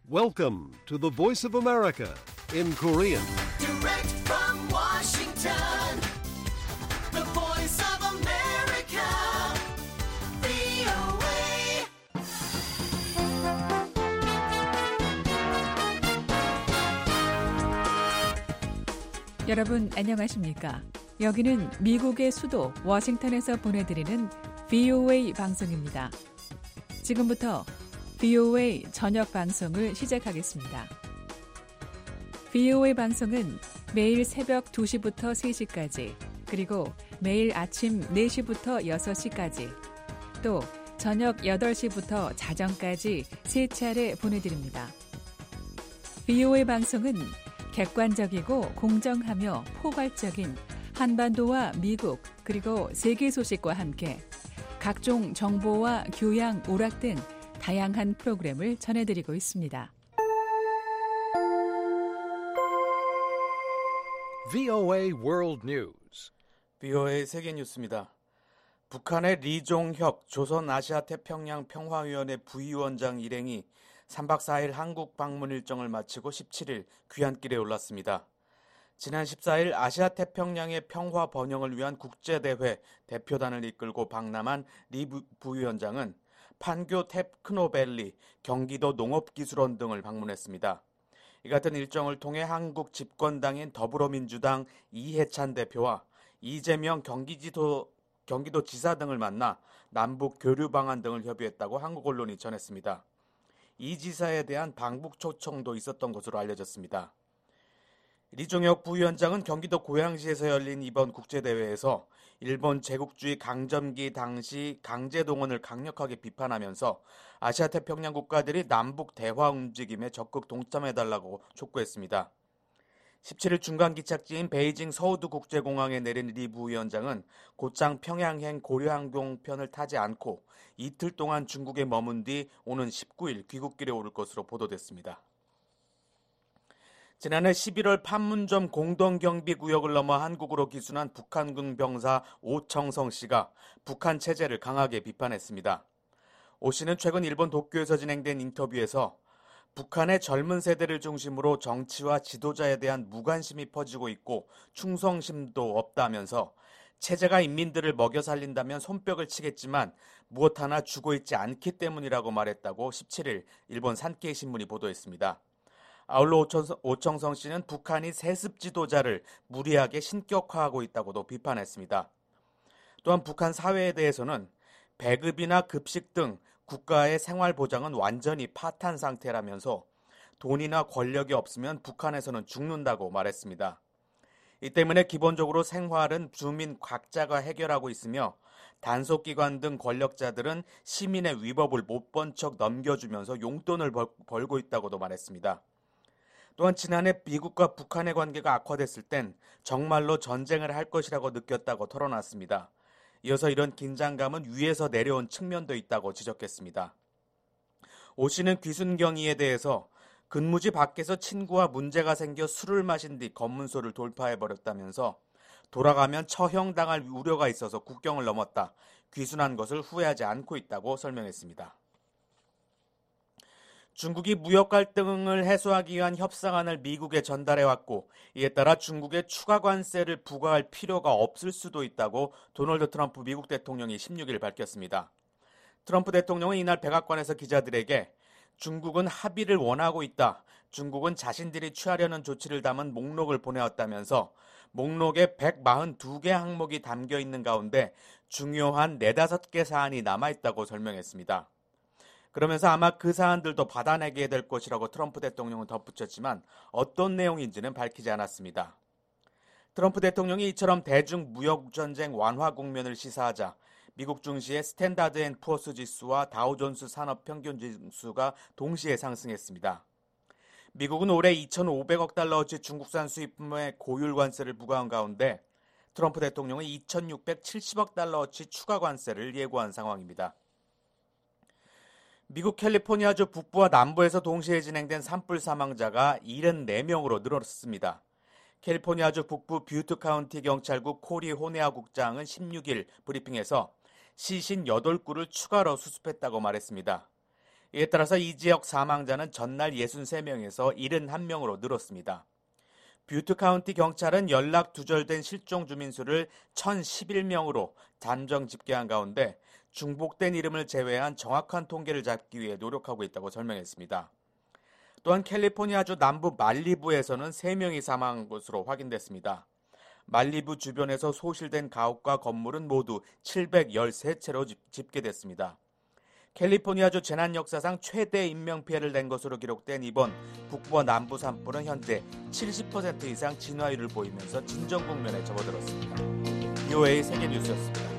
Welcome to the Voice of America in Korean. Direct from Washington, the Voice of America, VOA. 여러분 안녕하십니까? 여기는 미국의 수도 워싱턴에서 보내드리는 VOA 방송입니다. 지금부터 VOA 저녁 방송을 시작하겠습니다. VOA 방송은 매일 새벽 2시부터 3시까지, 그리고 매일 아침 4시부터 6시까지, 또 저녁 8시부터 자정까지 3차례 보내드립니다. VOA 방송은 객관적이고 공정하며 포괄적인 한반도와 미국 그리고 세계 소식과 함께 각종 정보와 교양, 오락 등 다양한 프로그램을 전해드리고 있습니다. VOA World News. VOA 세계 뉴스입니다. 북한의 리종혁 조선아시아태평양 평화위원회 부위원장 일행이 3박 4일 한국 방문 일정을 마치고 17일 귀환길에 올랐습니다. 지난 14일 아시아태평양의 평화 번영을 위한 국제대회 대표단을 이끌고 방남한 리 부위원장은 판교 테크노밸리, 경기도 농업기술원 등을 방문했습니다. 이 같은 일정을 통해 한국 집권당인 더불어민주당 이해찬 대표와 이재명 경기도지사 등을 만나 남북 교류 방안 등을 협의했다고 한국 언론이 전했습니다. 이 지사에 대한 방북 초청도 있었던 것으로 알려졌습니다. 리종혁 부위원장은 경기도 고양시에서 열린 이번 국제대회에서 일본 제국주의 강점기 당시 강제동원을 강력하게 비판하면서 아시아태평양 국가들이 남북 대화 움직임에 적극 동참해달라고 촉구했습니다. 17일 중간기착지인 베이징 서우두 국제공항에 내린 리 부위원장은 곧장 평양행 고려항공편을 타지 않고 이틀 동안 중국에 머문 뒤 오는 19일 귀국길에 오를 것으로 보도됐습니다. 지난해 11월 판문점 공동경비구역을 넘어 한국으로 기순한 북한군 병사 오청성 씨가 북한 체제를 강하게 비판했습니다. 오 씨는 최근 일본 도쿄에서 진행된 인터뷰에서 북한의 젊은 세대를 중심으로 정치와 지도자에 대한 무관심이 퍼지고 있고 충성심도 없다면서 체제가 인민들을 먹여 살린다면 손뼉을 치겠지만 무엇 하나 주고 있지 않기 때문이라고 말했다고 17일 일본 산케이 신문이 보도했습니다. 아울러 오청성 씨는 북한이 세습 지도자를 무리하게 신격화하고 있다고도 비판했습니다. 또한 북한 사회에 대해서는 배급이나 급식 등 국가의 생활 보장은 완전히 파탄 상태라면서 돈이나 권력이 없으면 북한에서는 죽는다고 말했습니다. 이 때문에 기본적으로 생활은 주민 각자가 해결하고 있으며 단속기관 등 권력자들은 시민의 위법을 못 본 척 넘겨주면서 용돈을 벌고 있다고도 말했습니다. 또한 지난해 미국과 북한의 관계가 악화됐을 땐 정말로 전쟁을 할 것이라고 느꼈다고 털어놨습니다. 이어서 이런 긴장감은 위에서 내려온 측면도 있다고 지적했습니다. 오 씨는 귀순경위에 대해서 근무지 밖에서 친구와 문제가 생겨 술을 마신 뒤 검문소를 돌파해버렸다면서 돌아가면 처형당할 우려가 있어서 국경을 넘었다. 귀순한 것을 후회하지 않고 있다고 설명했습니다. 중국이 무역 갈등을 해소하기 위한 협상안을 미국에 전달해왔고 이에 따라 중국에 추가 관세를 부과할 필요가 없을 수도 있다고 도널드 트럼프 미국 대통령이 16일 밝혔습니다. 트럼프 대통령은 이날 백악관에서 기자들에게 중국은 합의를 원하고 있다. 중국은 자신들이 취하려는 조치를 담은 목록을 보내왔다면서 목록에 142개 항목이 담겨 있는 가운데 중요한 4-5개 사안이 남아있다고 설명했습니다. 그러면서 아마 그 사안들도 받아내게 될 것이라고 트럼프 대통령은 덧붙였지만 어떤 내용인지는 밝히지 않았습니다. 트럼프 대통령이 이처럼 대중 무역전쟁 완화 국면을 시사하자 미국 증시의 스탠다드 앤 푸어스 지수와 다우존스 산업 평균 지수가 동시에 상승했습니다. 미국은 올해 2,500억 달러어치 중국산 수입품에 고율 관세를 부과한 가운데 트럼프 대통령은 2,670억 달러어치 추가 관세를 예고한 상황입니다. 미국 캘리포니아주 북부와 남부에서 동시에 진행된 산불 사망자가 74명으로 늘었습니다. 캘리포니아주 북부 뷰트 카운티 경찰국 코리 호네아 국장은 16일 브리핑에서 시신 8구를 추가로 수습했다고 말했습니다. 이에 따라서 이 지역 사망자는 전날 63명에서 71명으로 늘었습니다. 뷰트 카운티 경찰은 연락 두절된 실종 주민 수를 1,011명으로 단정 집계한 가운데 중복된 이름을 제외한 정확한 통계를 잡기 위해 노력하고 있다고 설명했습니다. 또한 캘리포니아주 남부 말리부에서는 3명이 사망한 것으로 확인됐습니다. 말리부 주변에서 소실된 가옥과 건물은 모두 713채로 집계됐습니다. 캘리포니아주 재난 역사상 최대 인명피해를 낸 것으로 기록된 이번 북부와 남부 산불은 현재 70% 이상 진화율을 보이면서 진정 국면에 접어들었습니다. VOA 세계뉴스였습니다.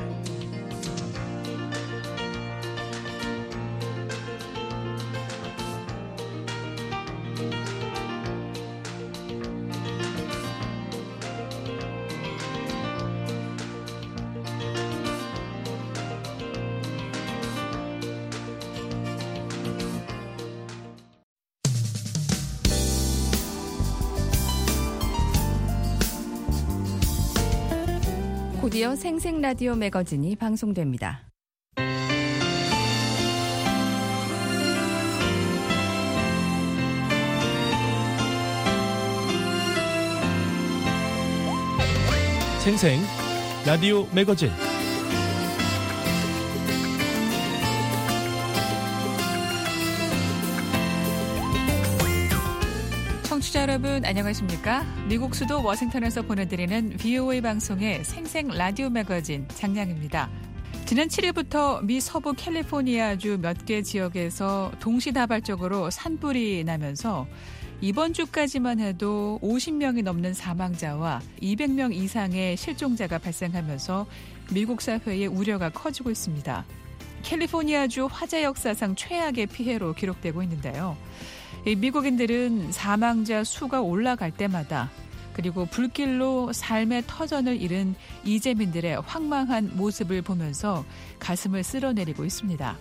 곧이어 생생라디오 매거진이 방송됩니다. 생생라디오 매거진 청취자 여러분 안녕하십니까? 미국 수도 워싱턴에서 보내드리는 VOA 방송의 생생 라디오 매거진 장량입니다. 지난 7일부터 미 서부 캘리포니아주 몇 개 지역에서 동시다발적으로 산불이 나면서 이번 주까지만 해도 50명이 넘는 사망자와 200명 이상의 실종자가 발생하면서 미국 사회의 우려가 커지고 있습니다. 캘리포니아주 화재 역사상 최악의 피해로 기록되고 있는데요. 미국인들은 사망자 수가 올라갈 때마다 그리고 불길로 삶의 터전을 잃은 이재민들의 황망한 모습을 보면서 가슴을 쓸어내리고 있습니다.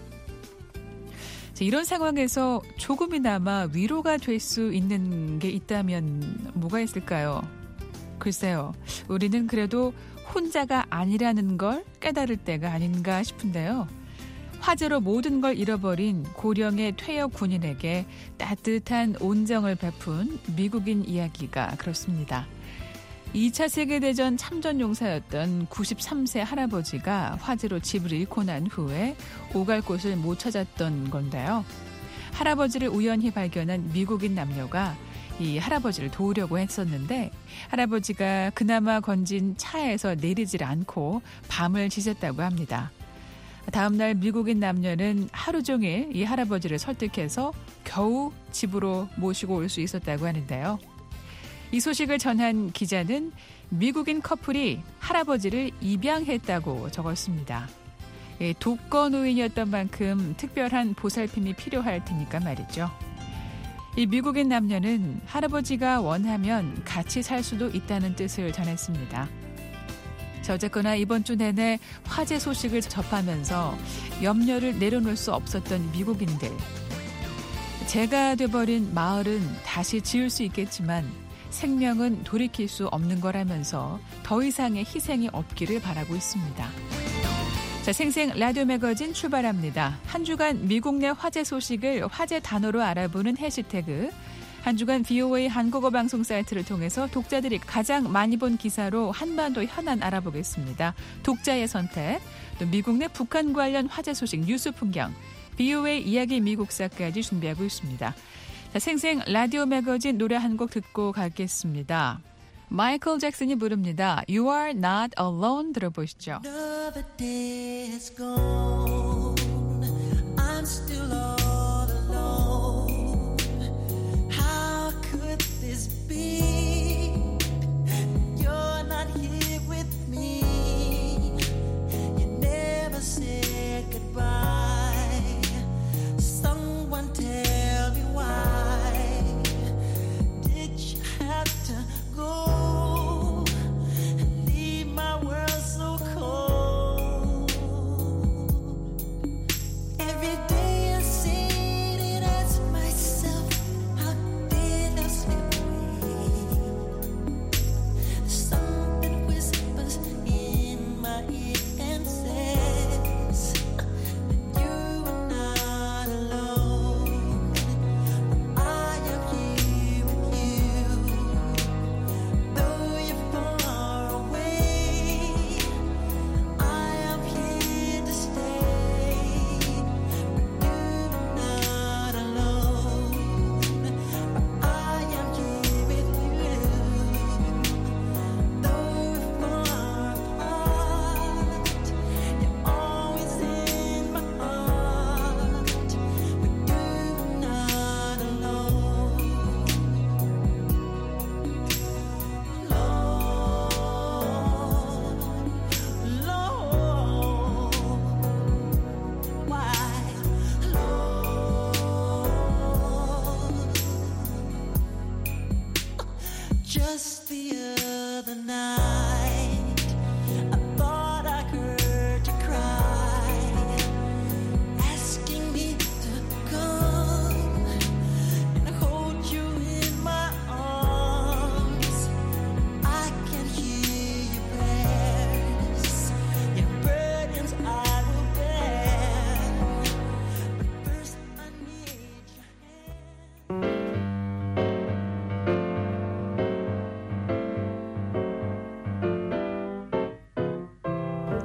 이런 상황에서 조금이나마 위로가 될 수 있는 게 있다면 뭐가 있을까요? 글쎄요. 우리는 그래도 혼자가 아니라는 걸 깨달을 때가 아닌가 싶은데요. 화재로 모든 걸 잃어버린 고령의 퇴역 군인에게 따뜻한 온정을 베푼 미국인 이야기가 그렇습니다. 2차 세계대전 참전용사였던 93세 할아버지가 화재로 집을 잃고 난 후에 오갈 곳을 못 찾았던 건데요. 할아버지를 우연히 발견한 미국인 남녀가 이 할아버지를 도우려고 했었는데 할아버지가 그나마 건진 차에서 내리질 않고 밤을 지샜다고 합니다. 다음날 미국인 남녀는 하루 종일 이 할아버지를 설득해서 겨우 집으로 모시고 올 수 있었다고 하는데요. 이 소식을 전한 기자는 미국인 커플이 할아버지를 입양했다고 적었습니다. 독거노인이었던 만큼 특별한 보살핌이 필요할 테니까 말이죠. 이 미국인 남녀는 할아버지가 원하면 같이 살 수도 있다는 뜻을 전했습니다. 어쨌거나 이번 주 내내 화재 소식을 접하면서 염려를 내려놓을 수 없었던 미국인들. 재가 돼버린 마을은 다시 지을 수 있겠지만 생명은 돌이킬 수 없는 거라면서 더 이상의 희생이 없기를 바라고 있습니다. 자, 생생 라디오 매거진 출발합니다. 한 주간 미국 내 화재 소식을 화재 단어로 알아보는 해시태그. 한 주간 VOA 한국어 방송 사이트를 통해서 독자들이 가장 많이 본 기사로 한반도 현안 알아보겠습니다. 독자의 선택, 또 미국 내 북한 관련 화재 소식 뉴스 풍경, VOA 이야기 미국사까지 준비하고 있습니다. 자, 생생 라디오 매거진 노래 한 곡 듣고 가겠습니다. 마이클 잭슨이 부릅니다. You are not alone 들어보시죠. Another day has gone. I'm still all alone. How could this be? You're not here with me. You never said goodbye. Someone tell me why did you have to go and leave my world so cold?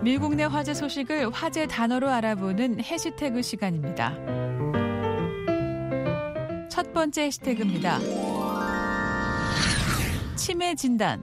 미국 내 화제 소식을 화제 단어로 알아보는 해시태그 시간입니다. 첫 번째 해시태그입니다. 치매 진단.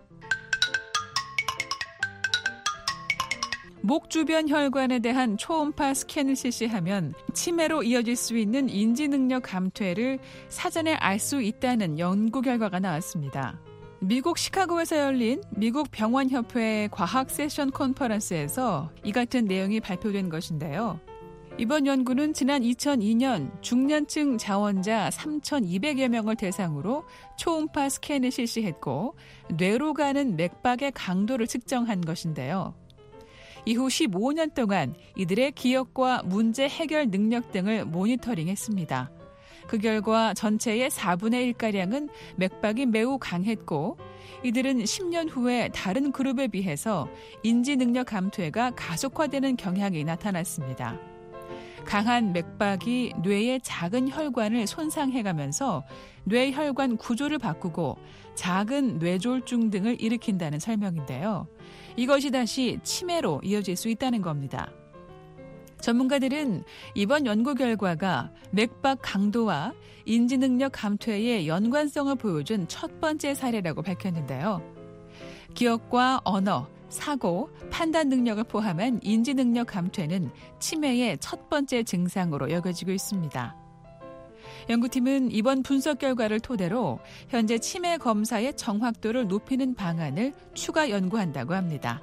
목 주변 혈관에 대한 초음파 스캔을 실시하면 치매로 이어질 수 있는 인지 능력 감퇴를 사전에 알 수 있다는 연구 결과가 나왔습니다. 미국 시카고에서 열린 미국 병원협회 과학 세션 컨퍼런스에서 이 같은 내용이 발표된 것인데요. 이번 연구는 지난 2002년 중년층 자원자 3,200여 명을 대상으로 초음파 스캔을 실시했고 뇌로 가는 맥박의 강도를 측정한 것인데요. 이후 15년 동안 이들의 기억과 문제 해결 능력 등을 모니터링했습니다. 그 결과 전체의 4분의 1가량은 맥박이 매우 강했고 이들은 10년 후에 다른 그룹에 비해서 인지 능력 감퇴가 가속화되는 경향이 나타났습니다. 강한 맥박이 뇌의 작은 혈관을 손상해가면서 뇌혈관 구조를 바꾸고 작은 뇌졸중 등을 일으킨다는 설명인데요. 이것이 다시 치매로 이어질 수 있다는 겁니다. 전문가들은 이번 연구 결과가 맥박 강도와 인지능력 감퇴의 연관성을 보여준 첫 번째 사례라고 밝혔는데요. 기억과 언어, 사고, 판단 능력을 포함한 인지능력 감퇴는 치매의 첫 번째 증상으로 여겨지고 있습니다. 연구팀은 이번 분석 결과를 토대로 현재 치매 검사의 정확도를 높이는 방안을 추가 연구한다고 합니다.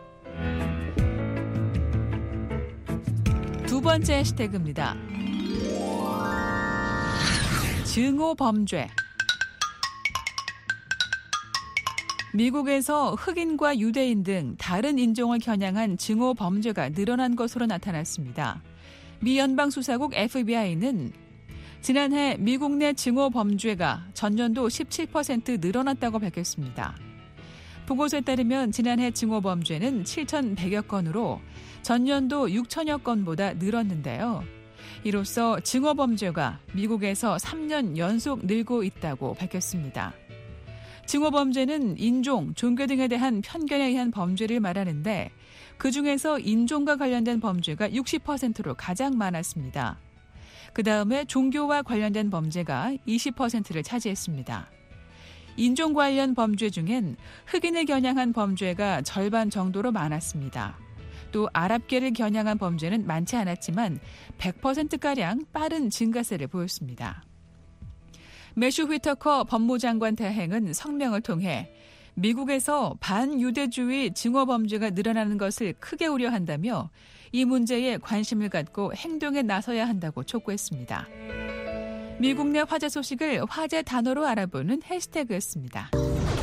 두 번째 해시태그입니다. 증오범죄. 미국에서 흑인과 유대인 등 다른 인종을 겨냥한 증오범죄가 늘어난 것으로 나타났습니다. 미 연방수사국 FBI는 지난해 미국 내 증오범죄가 전년도 17% 늘어났다고 밝혔습니다. 보고서에 따르면 지난해 증오범죄는 7,100여 건으로 전년도 6천여 건보다 늘었는데요. 이로써 증오범죄가 미국에서 3년 연속 늘고 있다고 밝혔습니다. 증오범죄는 인종, 종교 등에 대한 편견에 의한 범죄를 말하는데 그중에서 인종과 관련된 범죄가 60%로 가장 많았습니다. 그 다음에 종교와 관련된 범죄가 20%를 차지했습니다. 인종 관련 범죄 중엔 흑인을 겨냥한 범죄가 절반 정도로 많았습니다. 또 아랍계를 겨냥한 범죄는 많지 않았지만 100%가량 빠른 증가세를 보였습니다. 매슈 휘터커 법무장관 대행은 성명을 통해 미국에서 반유대주의 증오범죄가 늘어나는 것을 크게 우려한다며 이 문제에 관심을 갖고 행동에 나서야 한다고 촉구했습니다. 미국 내 화제 소식을 화제 단어로 알아보는 해시태그였습니다.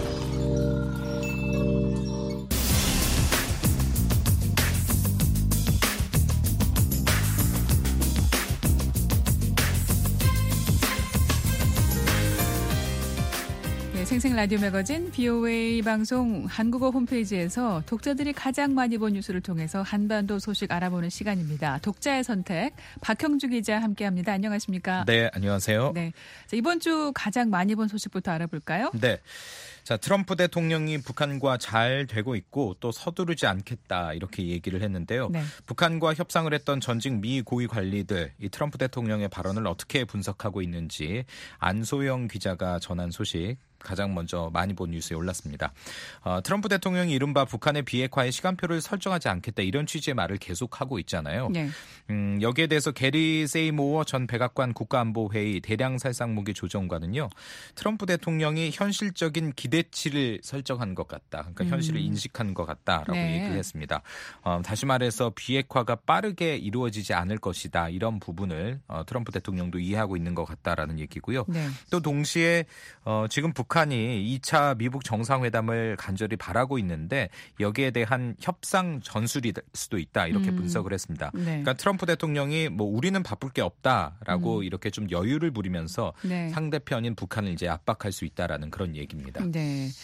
생생 라디오 매거진 VOA 방송 한국어 홈페이지에서 독자들이 가장 많이 본 뉴스를 통해서 한반도 소식 알아보는 시간입니다. 독자의 선택 박형주 기자 함께합니다. 안녕하십니까? 네, 안녕하세요. 네, 자, 이번 주 가장 많이 본 소식부터 알아볼까요? 네. 자, 트럼프 대통령이 북한과 잘 되고 있고 또 서두르지 않겠다 이렇게 얘기를 했는데요. 네. 북한과 협상을 했던 전직 미 고위 관리들 이 트럼프 대통령의 발언을 어떻게 분석하고 있는지 안소영 기자가 전한 소식 가장 먼저 많이 본 뉴스에 올랐습니다. 트럼프 대통령이 이른바 북한의 비핵화의 시간표를 설정하지 않겠다 이런 취지의 말을 계속하고 있잖아요. 네. 여기에 대해서 게리 세이모어 전 백악관 국가안보회의 대량살상무기 조정관은요. 트럼프 대통령이 현실적인 기대치를 설정한 것 같다. 그러니까 현실을 인식한 것 같다라고 얘기를 했습니다. 다시 말해서 비핵화가 빠르게 이루어지지 않을 것이다. 이런 부분을 트럼프 대통령도 이해하고 있는 것 같다라는 얘기고요. 네. 또 동시에 지금 북한이 2차 미북 정상회담을 간절히 바라고 있는데 여기에 대한 협상 전술이 될 수도 있다 이렇게 분석을 했습니다. 네. 그러니까 트럼프 대통령이 뭐 우리는 바쁠 게 없다라고 이렇게 좀 여유를 부리면서 네. 상대편인 북한을 이제 압박할 수 있다라는 그런 얘기입니다. 네.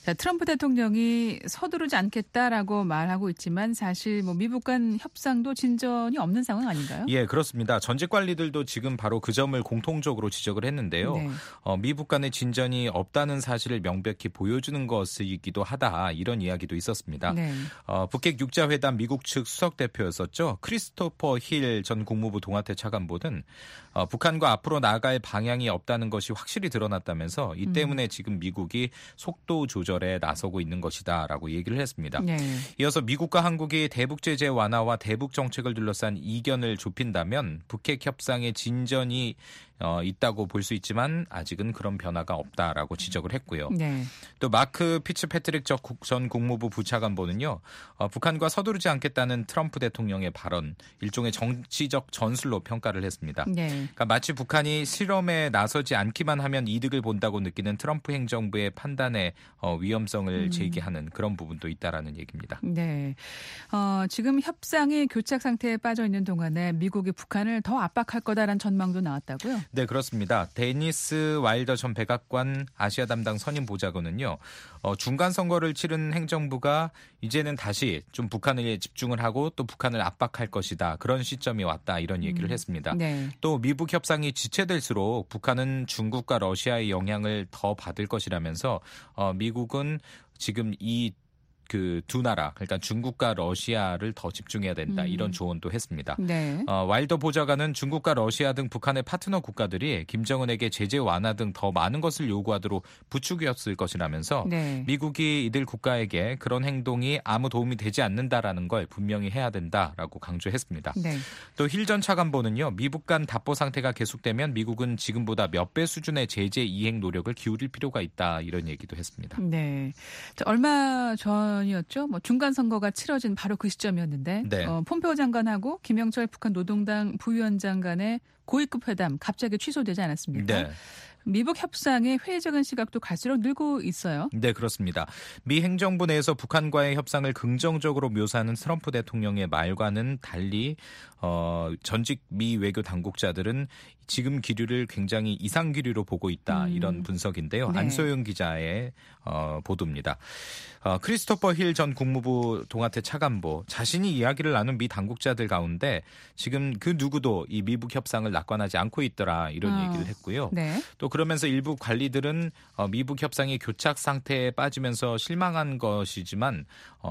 자, 트럼프 대통령이 서두르지 않겠다라고 말하고 있지만 사실 뭐 미국 간 협상도 진전이 없는 상황 아닌가요? 예, 그렇습니다. 전직 관리들도 지금 바로 그 점을 공통적으로 지적을 했는데요. 네. 미국 간의 진전이 없다는 사실을 명백히 보여주는 것이기도 하다. 이런 이야기도 있었습니다. 네. 북핵 육자회담 미국 측 수석 대표였었죠. 크리스토퍼 힐 전 국무부 동아태 차관보는 북한과 앞으로 나아갈 방향이 없다는 것이 확실히 드러났다면서 이 때문에 지금 미국이 속도 조절에 나서고 있는 것이다라고 얘기를 했습니다. 네. 이어서 미국과 한국이 대북 제재 완화와 대북 정책을 둘러싼 이견을 좁힌다면 북핵 협상의 진전이 있다고 볼 수 있지만 아직은 그런 변화가 없다라고 지적을 했고요. 네. 또 마크 피츠패트릭 전 국무부 부차관보는요. 북한과 서두르지 않겠다는 트럼프 대통령의 발언 일종의 정치적 전술로 평가를 했습니다. 네. 그러니까 마치 북한이 실험에 나서지 않기만 하면 이득을 본다고 느끼는 트럼프 행정부의 판단에 위험성을 제기하는 그런 부분도 있다라는 얘기입니다. 네. 지금 협상이 교착 상태에 빠져 있는 동안에 미국이 북한을 더 압박할 거다라는 전망도 나왔다고요? 네, 그렇습니다. 데니스 와일더 전 백악관 아시아 담당 선임 보좌관은요. 중간 선거를 치른 행정부가 이제는 다시 좀 북한에 집중을 하고 또 북한을 압박할 것이다. 그런 시점이 왔다. 이런 얘기를 했습니다. 네. 또 미북 협상이 지체될수록 북한은 중국과 러시아의 영향을 더 받을 것이라면서 미국은 지금 이 두 나라, 그러니까 중국과 러시아를 더 집중해야 된다. 이런 조언도 했습니다. 네. 와일더 보좌관은 중국과 러시아 등 북한의 파트너 국가들이 김정은에게 제재 완화 등 더 많은 것을 요구하도록 부추겼을 것이라면서 네. 미국이 이들 국가에게 그런 행동이 아무 도움이 되지 않는다라는 걸 분명히 해야 된다라고 강조했습니다. 네. 또 힐 전 차관보는요. 미북 간 답보 상태가 계속되면 미국은 지금보다 몇 배 수준의 제재 이행 노력을 기울일 필요가 있다. 이런 얘기도 했습니다. 네. 자, 얼마 전이었죠. 뭐 중간 선거가 치러진 바로 그 시점이었는데 네. 폼페오 장관하고 김영철 북한 노동당 부위원장 간의 고위급 회담 갑자기 취소되지 않았습니까? 네. 미북 협상의 회의적인 시각도 갈수록 늘고 있어요. 네, 그렇습니다. 미 행정부 내에서 북한과의 협상을 긍정적으로 묘사하는 트럼프 대통령의 말과는 달리 전직 미 외교 당국자들은 지금 기류를 굉장히 이상 기류로 보고 있다. 이런 분석인데요. 네. 안소영 기자의 보도입니다. 크리스토퍼 힐 전 국무부 동아태 차관보 자신이 이야기를 나눈 미 당국자들 가운데 지금 그 누구도 이 미북 협상을 낙관하지 않고 있더라. 이런 얘기를 했고요. 네. 또 그러면서 일부 관리들은 미북 협상이 교착 상태에 빠지면서 실망한 것이지만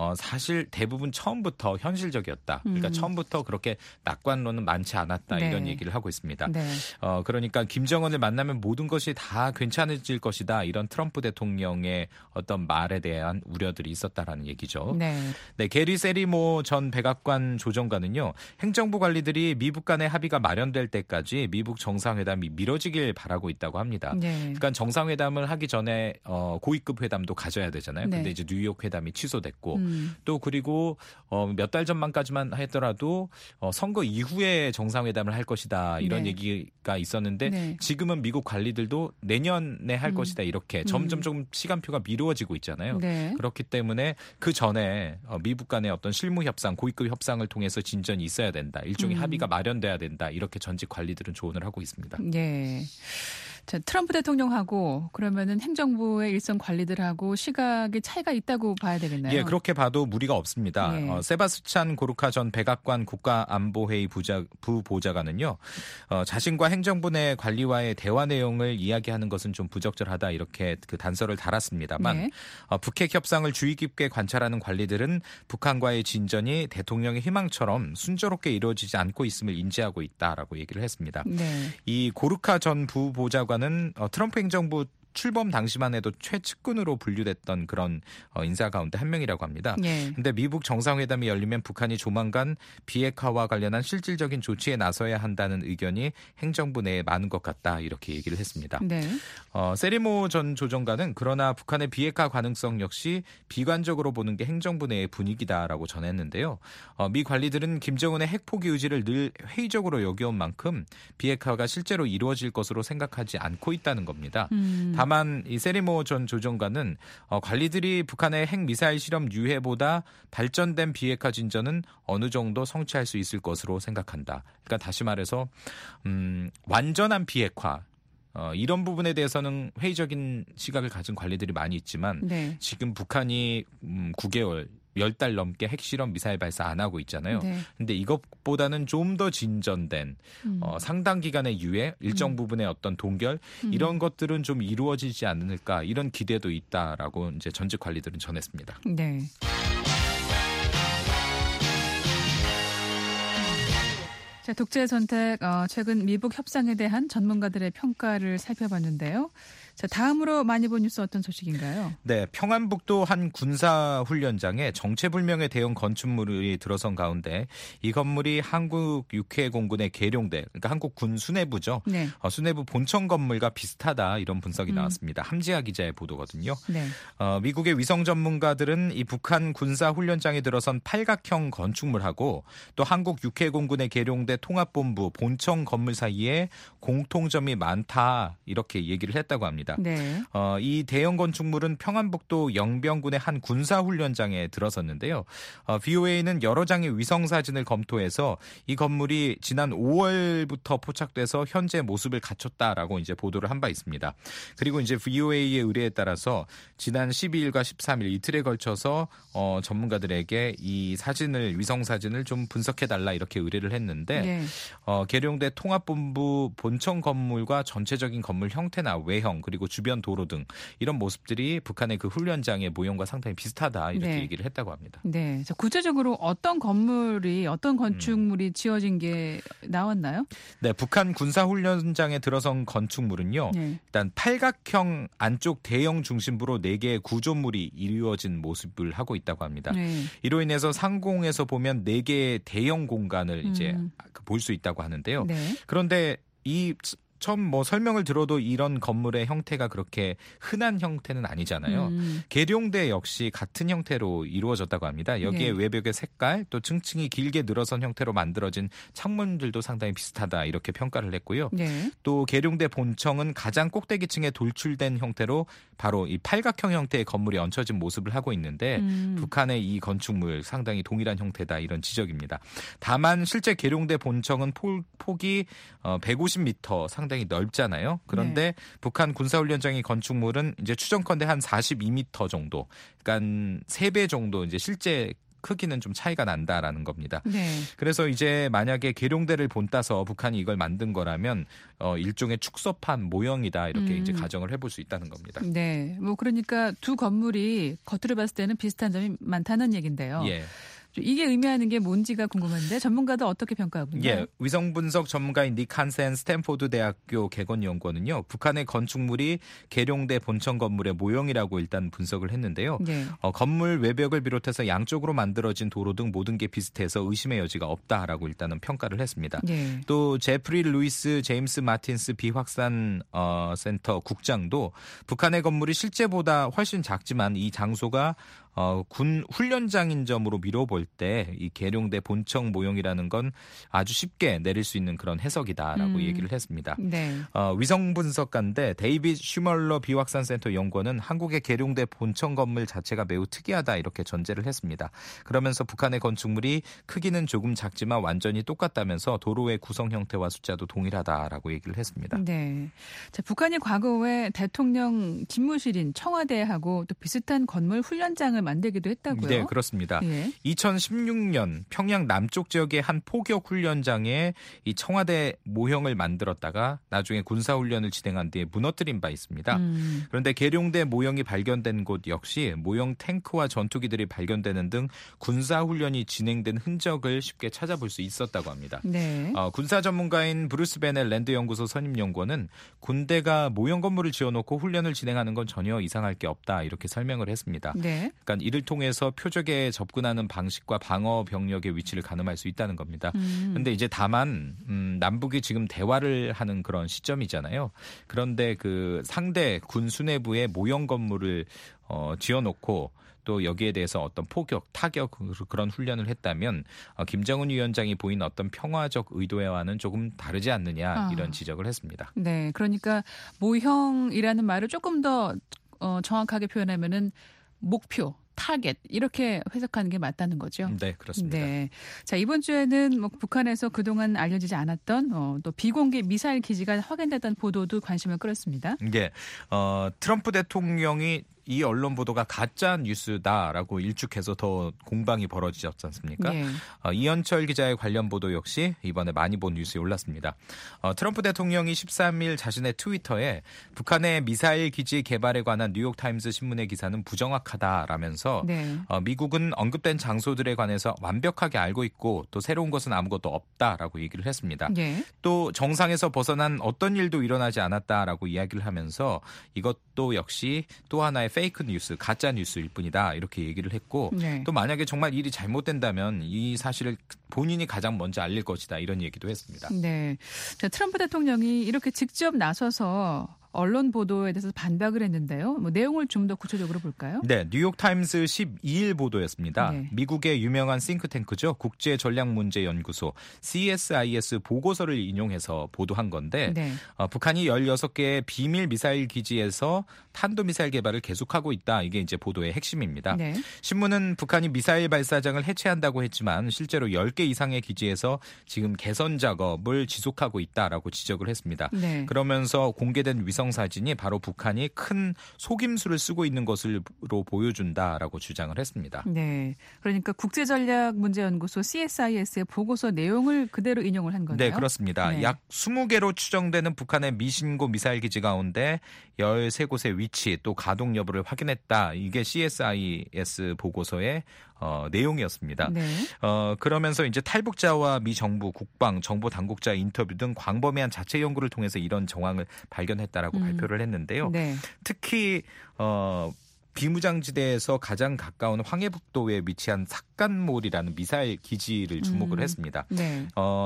사실 대부분 처음부터 현실적이었다. 그러니까 처음부터 그렇게 낙관론은 많지 않았다. 네. 이런 얘기를 하고 있습니다. 네. 그러니까 김정은을 만나면 모든 것이 다 괜찮아질 것이다. 이런 트럼프 대통령의 어떤 말에 대한 우려들이 있었다라는 얘기죠. 네. 네, 게리 세리모 전 백악관 조정관은요. 행정부 관리들이 미북 간의 합의가 마련될 때까지 미북 정상회담이 미뤄지길 바라고 있다고 합니다. 네. 그러니까 정상회담을 하기 전에 고위급 회담도 가져야 되잖아요. 네. 근데 이제 뉴욕 회담이 취소됐고 또 그리고 몇 달 전만까지만 하더라도 선거 이후에 정상회담을 할 것이다. 이런 네. 얘기가 있었는데 네. 지금은 미국 관리들도 내년에 할 것이다. 이렇게 점점 좀 시간표가 미루어지고 있잖아요. 네. 그렇기 때문에 그 전에 미북 간의 어떤 실무 협상, 고위급 협상을 통해서 진전이 있어야 된다. 일종의 합의가 마련돼야 된다. 이렇게 전직 관리들은 조언을 하고 있습니다. 예. 자, 트럼프 대통령하고 그러면은 행정부의 일선 관리들하고 시각의 차이가 있다고 봐야 되겠나요? 예, 그렇게 봐도 무리가 없습니다. 예. 세바스찬 고르카 전 백악관 국가안보회의 부보좌관은요. 자신과 행정부 내 관리와의 대화 내용을 이야기하는 것은 좀 부적절하다 이렇게 그 단서를 달았습니다만 네. 북핵 협상을 주의 깊게 관찰하는 관리들은 북한과의 진전이 대통령의 희망처럼 순조롭게 이루어지지 않고 있음을 인지하고 있다라고 얘기를 했습니다. 네. 이 고르카 전 부보좌관은 트럼프 행정부 출범 당시만 해도 최측근으로 분류됐던 그런 인사 가운데 한 명이라고 합니다. 그런데 미북 정상회담이 열리면 북한이 조만간 비핵화와 관련한 실질적인 조치에 나서야 한다는 의견이 행정부 내에 많은 것 같다 이렇게 얘기를 했습니다. 네. 세리모 전 조정관은 그러나 북한의 비핵화 가능성 역시 비관적으로 보는 게 행정부 내의 분위기다라고 전했는데요. 미 관리들은 김정은의 핵포기 의지를 늘 회의적으로 여겨온 만큼 비핵화가 실제로 이루어질 것으로 생각하지 않고 있다는 겁니다. 다만 이 세리모 전 조정관은 관리들이 북한의 핵미사일 실험 유해보다 발전된 비핵화 진전은 어느 정도 성취할 수 있을 것으로 생각한다. 그러니까 다시 말해서 완전한 비핵화 이런 부분에 대해서는 회의적인 시각을 가진 관리들이 많이 있지만 네. 지금 북한이 9개월 10달 넘게 핵실험 미사일 발사 안 하고 있잖아요. 네. 근데 이것보다는 좀 더 진전된 상당 기간의 유예, 일정 부분의 어떤 동결 이런 것들은 좀 이루어지지 않을까 이런 기대도 있다라고 이제 전직 관리들은 전했습니다. 네. 자, 독재 선택 최근 미북 협상에 대한 전문가들의 평가를 살펴봤는데요. 자, 다음으로 많이 본 뉴스 어떤 소식인가요? 네, 평안북도 한 군사훈련장에 정체불명의 대형 건축물이 들어선 가운데 이 건물이 한국 육해공군의 계룡대, 그러니까 한국 군 수뇌부죠. 네. 수뇌부 본청 건물과 비슷하다 이런 분석이 나왔습니다. 함지아 기자의 보도거든요. 네. 미국의 위성 전문가들은 이 북한 군사훈련장에 들어선 팔각형 건축물하고 또 한국 육해공군의 계룡대 통합본부 본청 건물 사이에 공통점이 많다 이렇게 얘기를 했다고 합니다. 네. 이 대형 건축물은 평안북도 영병군의 한 군사훈련장에 들어섰는데요. VOA는 여러 장의 위성사진을 검토해서 이 건물이 지난 5월부터 포착돼서 현재 모습을 갖췄다라고 이제 보도를 한 바 있습니다. 그리고 이제 VOA의 의뢰에 따라서 지난 12일과 13일 이틀에 걸쳐서 전문가들에게 이 위성사진을 좀 분석해달라 이렇게 의뢰를 했는데 네. 계룡대 통합본부 본청 건물과 전체적인 건물 형태나 외형 그리고 주변 도로 등 이런 모습들이 북한의 그 훈련장의 모형과 상당히 비슷하다 이렇게 네. 얘기를 했다고 합니다. 네, 자, 구체적으로 어떤 건축물이 지어진 게 나왔나요? 네, 북한 군사훈련장에 들어선 건축물은요. 네. 일단 팔각형 안쪽 대형 중심부로 4개의 구조물이 이루어진 모습을 하고 있다고 합니다. 네. 이로 인해서 상공에서 보면 4개의 대형 공간을 이제 볼 수 있다고 하는데요. 네. 그런데 처음 설명을 들어도 이런 건물의 형태가 그렇게 흔한 형태는 아니잖아요. 계룡대 역시 같은 형태로 이루어졌다고 합니다. 여기에 네. 외벽의 색깔 또 층층이 길게 늘어선 형태로 만들어진 창문들도 상당히 비슷하다 이렇게 평가를 했고요. 네. 또 계룡대 본청은 가장 꼭대기층에 돌출된 형태로 바로 이 팔각형 형태의 건물이 얹혀진 모습을 하고 있는데 북한의 이 건축물 상당히 동일한 형태다 이런 지적입니다. 다만 실제 계룡대 본청은 폭이 150m 상당히 넓잖아요. 그런데 네. 북한 군사훈련장의 건축물은 이제 추정컨대 한 42m 정도, 그러니까 3배 정도 이제 실제 크기는 좀 차이가 난다라는 겁니다. 네. 그래서 이제 만약에 계룡대를 본따서 북한이 이걸 만든 거라면 일종의 축소판 모형이다 이렇게 이제 가정을 해볼 수 있다는 겁니다. 네, 그러니까 두 건물이 겉으로 봤을 때는 비슷한 점이 많다는 얘긴데요. 예. 이게 의미하는 게 뭔지가 궁금한데 전문가들 어떻게 평가하고 있나요? 예, 위성분석 전문가인 닉 한센 스탠포드 대학교 개건연구원은요. 북한의 건축물이 계룡대 본청 건물의 모형이라고 일단 분석을 했는데요. 네. 건물 외벽을 비롯해서 양쪽으로 만들어진 도로 등 모든 게 비슷해서 의심의 여지가 없다라고 일단은 평가를 했습니다. 네. 또 제프리 루이스 제임스 마틴스 비확산 센터 국장도 북한의 건물이 실제보다 훨씬 작지만 이 장소가 군 훈련장인 점으로 미뤄볼 때 이 계룡대 본청 모형이라는 건 아주 쉽게 내릴 수 있는 그런 해석이다라고 얘기를 했습니다. 네. 위성 분석가인데 데이빗 슈멀러 비확산센터 연구원은 한국의 계룡대 본청 건물 자체가 매우 특이하다 이렇게 전제를 했습니다. 그러면서 북한의 건축물이 크기는 조금 작지만 완전히 똑같다면서 도로의 구성 형태와 숫자도 동일하다라고 얘기를 했습니다. 네. 자, 북한이 과거에 대통령 집무실인 청와대하고 또 비슷한 건물 훈련장을 만들기도 했다고요? 네, 그렇습니다. 예. 2016년 평양 남쪽 지역의 한 포격 훈련장에 이 청와대 모형을 만들었다가 나중에 군사훈련을 진행한 뒤에 무너뜨린 바 있습니다. 그런데 계룡대 모형이 발견된 곳 역시 모형 탱크와 전투기들이 발견되는 등 군사훈련이 진행된 흔적을 쉽게 찾아볼 수 있었다고 합니다. 네. 군사 전문가인 브루스 베넬 랜드 연구소 선임 연구원은 군대가 모형 건물을 지어놓고 훈련을 진행하는 건 전혀 이상할 게 없다 이렇게 설명을 했습니다. 네. 그러니까 이를 통해서 표적에 접근하는 방식과 방어 병력의 위치를 가늠할 수 있다는 겁니다. 그런데 이제 다만 남북이 지금 대화를 하는 그런 시점이잖아요. 그런데 그 상대 군 수뇌부의 모형 건물을 지어놓고 또 여기에 대해서 어떤 포격, 타격 그런 훈련을 했다면 김정은 위원장이 보인 어떤 평화적 의도와는 조금 다르지 않느냐 이런 지적을 했습니다. 네, 그러니까 모형이라는 말을 조금 더 정확하게 표현하면은 목표, 타겟 이렇게 해석하는 게 맞다는 거죠. 네, 그렇습니다. 네. 자, 이번 주에는 뭐 북한에서 그동안 알려지지 않았던 또 비공개 미사일 기지가 확인됐다는 보도도 관심을 끌었습니다. 네. 트럼프 대통령이 이 언론 보도가 가짜 뉴스다라고 일축해서 더 공방이 벌어지지 않습니까? 네. 이현철 기자의 관련 보도 역시 이번에 많이 본 뉴스에 올랐습니다. 트럼프 대통령이 13일 자신의 트위터에 북한의 미사일 기지 개발에 관한 뉴욕타임스 신문의 기사는 부정확하다라면서 네. 미국은 언급된 장소들에 관해서 완벽하게 알고 있고 또 새로운 것은 아무것도 없다라고 얘기를 했습니다. 네. 또 정상에서 벗어난 어떤 일도 일어나지 않았다라고 이야기를 하면서 이것도 역시 또 하나의 페이크 뉴스, 가짜 뉴스일 뿐이다 이렇게 얘기를 했고 네. 또 만약에 정말 일이 잘못된다면 이 사실을 본인이 가장 먼저 알릴 것이다 이런 얘기도 했습니다. 네, 자, 트럼프 대통령이 이렇게 직접 나서서 언론 보도에 대해서 반박을 했는데요. 뭐 내용을 좀 더 구체적으로 볼까요? 네, 뉴욕타임스 12일 보도였습니다. 네. 미국의 유명한 싱크탱크죠. 국제전략문제연구소 CSIS 보고서를 인용해서 보도한 건데 네. 북한이 16개의 비밀 미사일 기지에서 탄도미사일 개발을 계속하고 있다. 이게 이제 보도의 핵심입니다. 네. 신문은 북한이 미사일 발사장을 해체한다고 했지만 실제로 10개 이상의 기지에서 지금 개선 작업을 지속하고 있다라고 지적을 했습니다. 네. 그러면서 공개된 위성 사진이 바로 북한이 큰 속임수를 쓰고 있는 것으로 보여준다라고 주장을 했습니다. 네, 그러니까 국제전략문제연구소 CSIS의 보고서 내용을 그대로 인용을 한 거네요. 네, 그렇습니다. 네. 약 20개로 추정되는 북한의 미신고 미사일 기지 가운데 13곳의 위치 또 가동 여부를 확인했다. 이게 CSIS 보고서의 내용이었습니다. 네. 그러면서 이제 탈북자와 미 정부, 국방, 정보 당국자 인터뷰 등 광범위한 자체 연구를 통해서 이런 정황을 발견했다라고 발표를 했는데요. 네. 특히 비무장지대에서 가장 가까운 황해북도에 위치한 삭간몰이라는 미사일 기지를 주목을 했습니다. 네.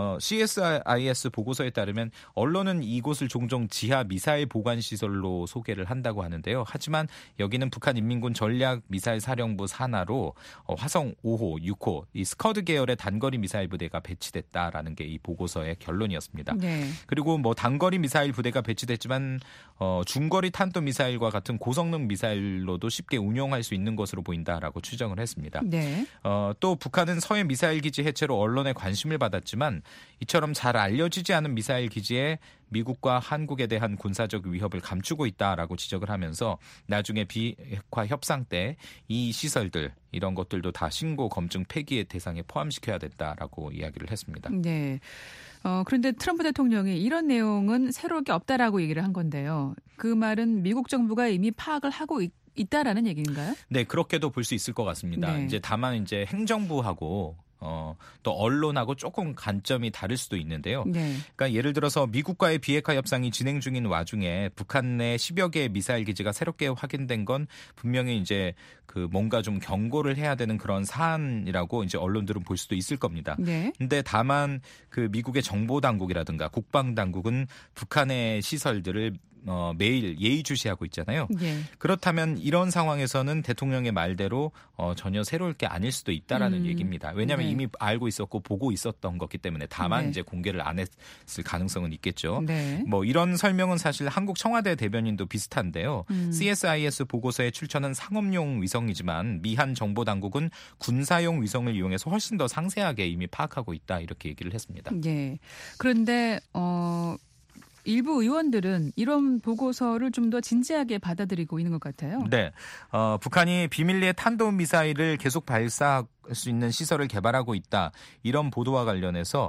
CSIS 보고서에 따르면 언론은 이곳을 종종 지하 미사일 보관 시설로 소개를 한다고 하는데요. 하지만 여기는 북한 인민군 전략 미사일 사령부 산하로 화성 5호, 6호 이 스커드 계열의 단거리 미사일 부대가 배치됐다라는 게 이 보고서의 결론이었습니다. 네. 그리고 뭐 단거리 미사일 부대가 배치됐지만 중거리 탄도 미사일과 같은 고성능 미사일로도 쉽게 운용할 수 있는 것으로 보인다라고 추정을 했습니다. 네. 또 북한은 서해 미사일 기지 해체로 언론의 관심을 받았지만 이처럼 잘 알려지지 않은 미사일 기지에 미국과 한국에 대한 군사적 위협을 감추고 있다라고 지적을 하면서 나중에 비핵화 협상 때 이 시설들 이런 것들도 다 신고 검증 폐기의 대상에 포함시켜야 된다라고 이야기를 했습니다. 네. 그런데 트럼프 대통령이 이런 내용은 새로울 게 없다라고 얘기를 한 건데요. 그 말은 미국 정부가 이미 파악을 하고 있다라는 얘기인가요? 네, 그렇게도 볼 수 있을 것 같습니다. 네. 이제 다만 이제 행정부하고 또 언론하고 조금 관점이 다를 수도 있는데요. 네. 그러니까 예를 들어서 미국과의 비핵화 협상이 진행 중인 와중에 북한 내 10여 개의 미사일 기지가 새롭게 확인된 건 분명히 이제 그 뭔가 좀 경고를 해야 되는 그런 사안이라고 이제 언론들은 볼 수도 있을 겁니다. 네. 근데 다만 그 미국의 정보 당국이라든가 국방 당국은 북한의 시설들을 매일 예의주시하고 있잖아요. 예. 그렇다면 이런 상황에서는 대통령의 말대로 전혀 새로울 게 아닐 수도 있다라는 얘기입니다. 왜냐하면 네. 이미 알고 있었고 보고 있었던 거기 때문에 다만 네. 이제 공개를 안 했을 가능성은 있겠죠. 네. 뭐 이런 설명은 사실 한국 청와대 대변인도 비슷한데요. CSIS 보고서에 출처는 상업용 위성이지만 미한 정보 당국은 군사용 위성을 이용해서 훨씬 더 상세하게 이미 파악하고 있다 이렇게 얘기를 했습니다. 예. 그런데 일부 의원들은 이런 보고서를 좀 더 진지하게 받아들이고 있는 것 같아요. 네, 북한이 비밀리에 탄도미사일을 계속 발사할 수 있는 시설을 개발하고 있다. 이런 보도와 관련해서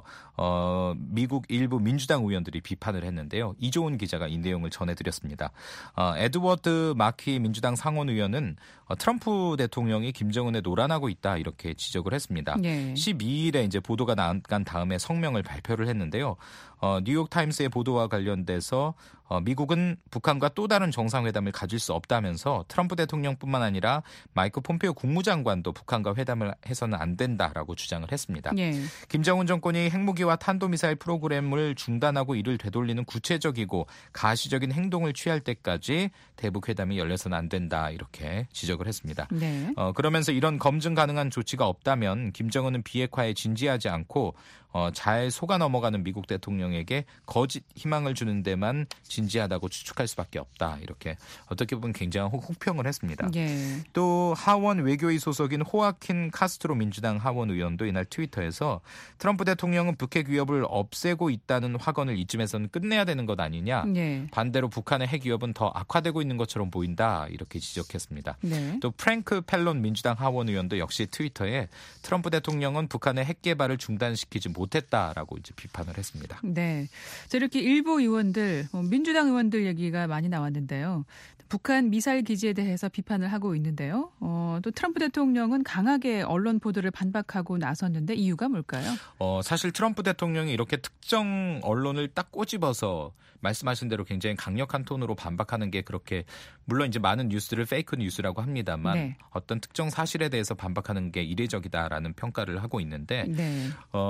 미국 일부 민주당 의원들이 비판을 했는데요. 이조은 기자가 이 내용을 전해드렸습니다. 에드워드 마키 민주당 상원 의원은 트럼프 대통령이 김정은에 노란하고 있다 이렇게 지적을 했습니다. 네. 12일에 이제 보도가 나간 다음에 성명을 발표를 했는데요. 뉴욕타임스의 보도와 관련돼서 미국은 북한과 또 다른 정상회담을 가질 수 없다면서 트럼프 대통령뿐만 아니라 마이크 폼페오 국무장관도 북한과 회담을 해서는 안 된다라고 주장을 했습니다. 예. 김정은 정권이 핵무기와 탄도미사일 프로그램을 중단하고 이를 되돌리는 구체적이고 가시적인 행동을 취할 때까지 대북 회담이 열려서는 안 된다 이렇게 지적을 했습니다. 네. 그러면서 이런 검증 가능한 조치가 없다면 김정은은 비핵화에 진지하지 않고 잘 속아 넘어가는 미국 대통령에게 거짓 희망을 주는 데만 진지하다고 추측할 수밖에 없다. 이렇게 어떻게 보면 굉장한 혹평을 했습니다. 예. 또 하원 외교위 소속인 호아킨 카스트로 민주당 하원 의원도 이날 트위터에서 트럼프 대통령은 북핵 위협을 없애고 있다는 확언을 이쯤에서는 끝내야 되는 것 아니냐. 예. 반대로 북한의 핵 위협은 더 악화되고 있는 것처럼 보인다. 이렇게 지적했습니다. 네. 또 프랭크 펠론 민주당 하원 의원도 역시 트위터에 트럼프 대통령은 북한의 핵 개발을 중단시키지 못했다라고 이제 비판을 했습니다. 네. 자, 이렇게 일부 의원들, 민주당 의원들 얘기가 많이 나왔는데요. 북한 미사일 기지에 대해서 비판을 하고 있는데요. 또 트럼프 대통령은 강하게 언론 보도를 반박하고 나섰는데 이유가 뭘까요? 사실 트럼프 대통령이 이렇게 특정 언론을 딱 꼬집어서 말씀하신 대로 굉장히 강력한 톤으로 반박하는 게 그렇게 물론 이제 많은 뉴스를 페이크 뉴스라고 합니다만 네. 어떤 특정 사실에 대해서 반박하는 게 이례적이다라는 평가를 하고 있는데 네.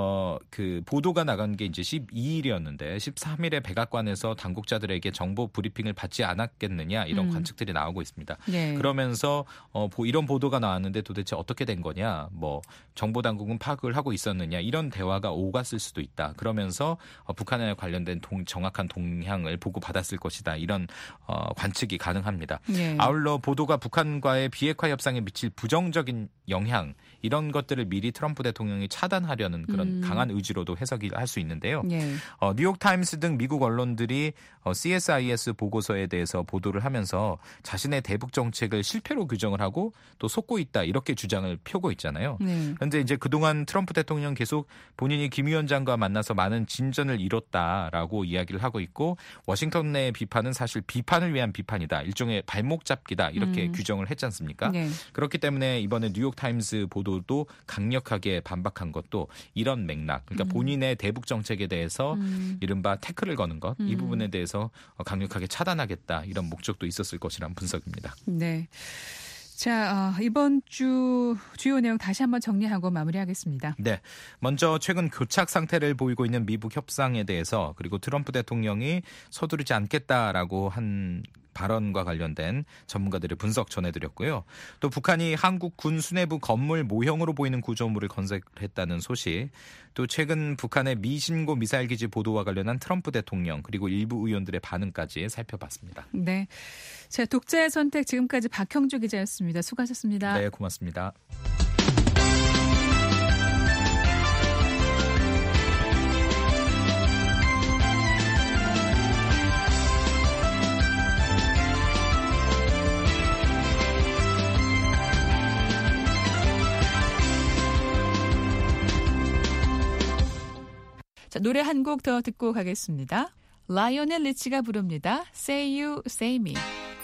그 보도가 나간 게 이제 12일이었는데 13일에 백악관에서 당국자들에게 정보 브리핑을 받지 않았겠느냐 이런 관측들이 나오고 있습니다. 네. 그러면서 이런 보도가 나왔는데 도대체 어떻게 된 거냐, 뭐 정보 당국은 파악을 하고 있었느냐 이런 대화가 오갔을 수도 있다. 그러면서 북한에 관련된 정확한 동향을 보고받았을 것이다. 이런 관측이 가능합니다. 네. 아울러 보도가 북한과의 비핵화 협상에 미칠 부정적인 영향 이런 것들을 미리 트럼프 대통령이 차단하려는 그런 강한 의지로도 해석이 할 수 있는데요. 네. 뉴욕타임스 등 미국 언론들이 CSIS 보고서에 대해서 보도를 하면서 자신의 대북 정책을 실패로 규정을 하고 또 속고 있다 이렇게 주장을 펴고 있잖아요. 그런데 이제 그동안 트럼프 대통령 계속 본인이 김 위원장과 만나서 많은 진전을 이뤘다라고 이야기를 하고 있고 워싱턴 내의 비판은 사실 비판을 위한 비판이다. 일종의 발목 잡기다. 이렇게 규정을 했지 않습니까? 네. 그렇기 때문에 이번에 뉴욕타임스 보도도 강력하게 반박한 것도 이런 맥락. 그러니까 본인의 대북 정책에 대해서 이른바 태클을 거는 것. 이 부분에 대해서 강력하게 차단하겠다. 이런 목적도 있었을 것이라는 분석입니다. 네. 자, 이번 주 주요 내용 다시 한번 정리하고 마무리하겠습니다. 네. 먼저 최근 교착 상태를 보이고 있는 미북 협상에 대해서 그리고 트럼프 대통령이 서두르지 않겠다라고 한 발언과 관련된 전문가들의 분석 전해드렸고요. 또 북한이 한국 군 수뇌부 건물 모형으로 보이는 구조물을 건설했다는 소식, 또 최근 북한의 미신고 미사일 기지 보도와 관련한 트럼프 대통령 그리고 일부 의원들의 반응까지 살펴봤습니다. 네, 자, 독자의 선택 지금까지 박형주 기자였습니다. 수고하셨습니다. 네, 고맙습니다. 자, 노래 한 곡 더 듣고 가겠습니다. 라이오넬 리치가 부릅니다. Say You, Say Me.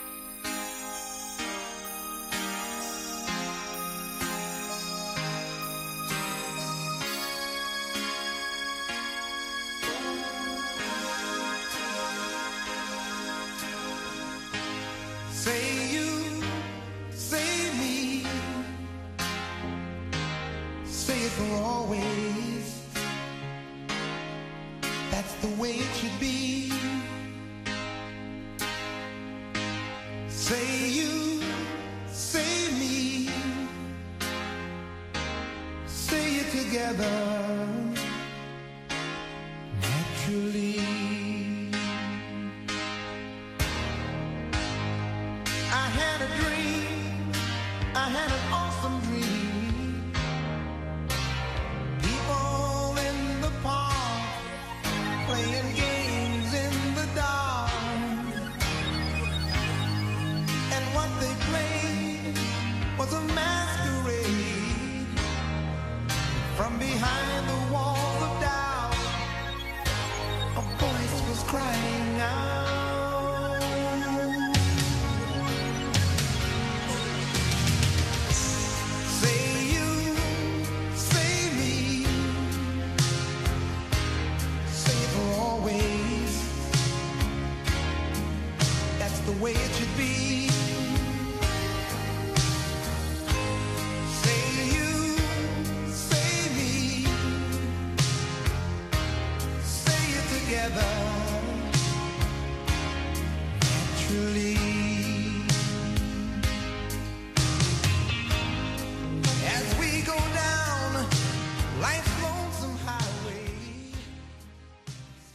Say you, say me, say it for always. That's the way it should be. Say you, say me, say it together, naturally. I had a dream, I had an awesome dream. People in the park playing games in the dark, and what they played was a masquerade. From behind the walls of doubt, a voice was crying out. The way it should be. Say you, say me, say it together, naturally. As we go down life's lonesome highway.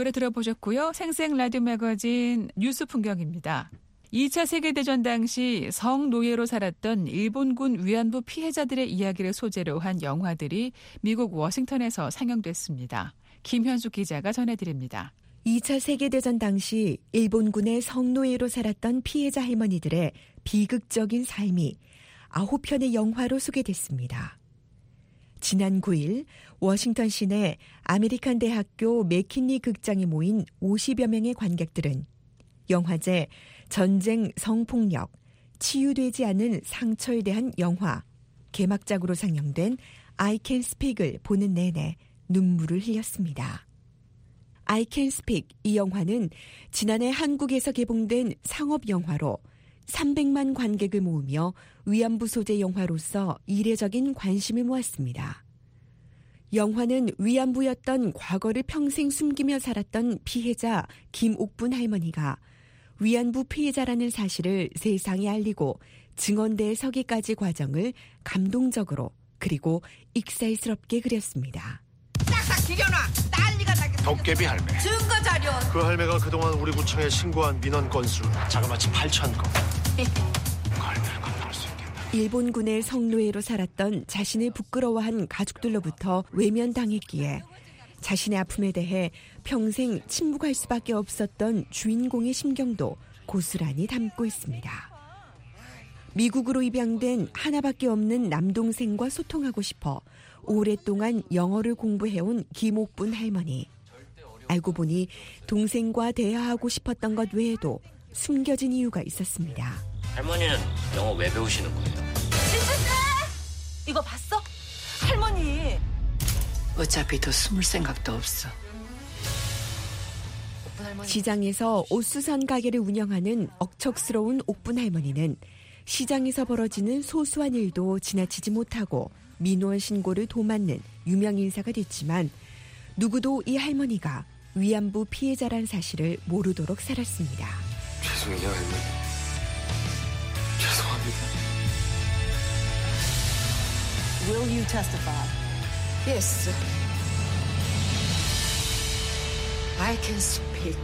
노래 들어보셨고요. 생생 라디오 매거진 뉴스 풍경입니다. 2차 세계대전 당시 성노예로 살았던 일본군 위안부 피해자들의 이야기를 소재로 한 영화들이 미국 워싱턴에서 상영됐습니다. 김현숙 기자가 전해드립니다. 2차 세계대전 당시 일본군의 성노예로 살았던 피해자 할머니들의 비극적인 삶이 9편의 영화로 소개됐습니다. 지난 9일 워싱턴 시내 아메리칸 대학교 맥킨리 극장에 모인 50여 명의 관객들은 영화제 전쟁, 성폭력, 치유되지 않은 상처에 대한 영화 개막작으로 상영된 I Can Speak을 보는 내내 눈물을 흘렸습니다. I Can Speak 이 영화는 지난해 한국에서 개봉된 상업영화로 300만 관객을 모으며 위안부 소재 영화로서 이례적인 관심을 모았습니다. 영화는 위안부였던 과거를 평생 숨기며 살았던 피해자 김옥분 할머니가 위안부 피해자라는 사실을 세상에 알리고 증언대에 서기까지 과정을 감동적으로 그리고 익살스럽게 그렸습니다. 싹싹 비겨놔! 난리가 나겠어. 도깨비 할매. 증거 자료. 그 할매가 그동안 우리 구청에 신고한 민원 건수 자그마치 8,000건. 할매를 건너올 수 있겠다. 일본군의 성노예로 살았던 자신을 부끄러워한 가족들로부터 외면당했기에 자신의 아픔에 대해 평생 침묵할 수밖에 없었던 주인공의 심경도 고스란히 담고 있습니다. 미국으로 입양된 하나밖에 없는 남동생과 소통하고 싶어 오랫동안 영어를 공부해온 김옥분 할머니. 알고 보니 동생과 대화하고 싶었던 것 외에도 숨겨진 이유가 있었습니다. 할머니는 영어 왜 배우시는 거예요? 진짜세? 이거 봤어? 할머니. 어차피 더 숨을 생각도 없어. 시장에서 옷수선 가게를 운영하는 억척스러운 옥분 할머니는 시장에서 벌어지는 소소한 일도 지나치지 못하고 민원 신고를 도맡는 유명 인사가 됐지만 누구도 이 할머니가 위안부 피해자란 사실을 모르도록 살았습니다. 죄송해요, 할머니. 죄송합니다. Will you testify? Yes. I can speak.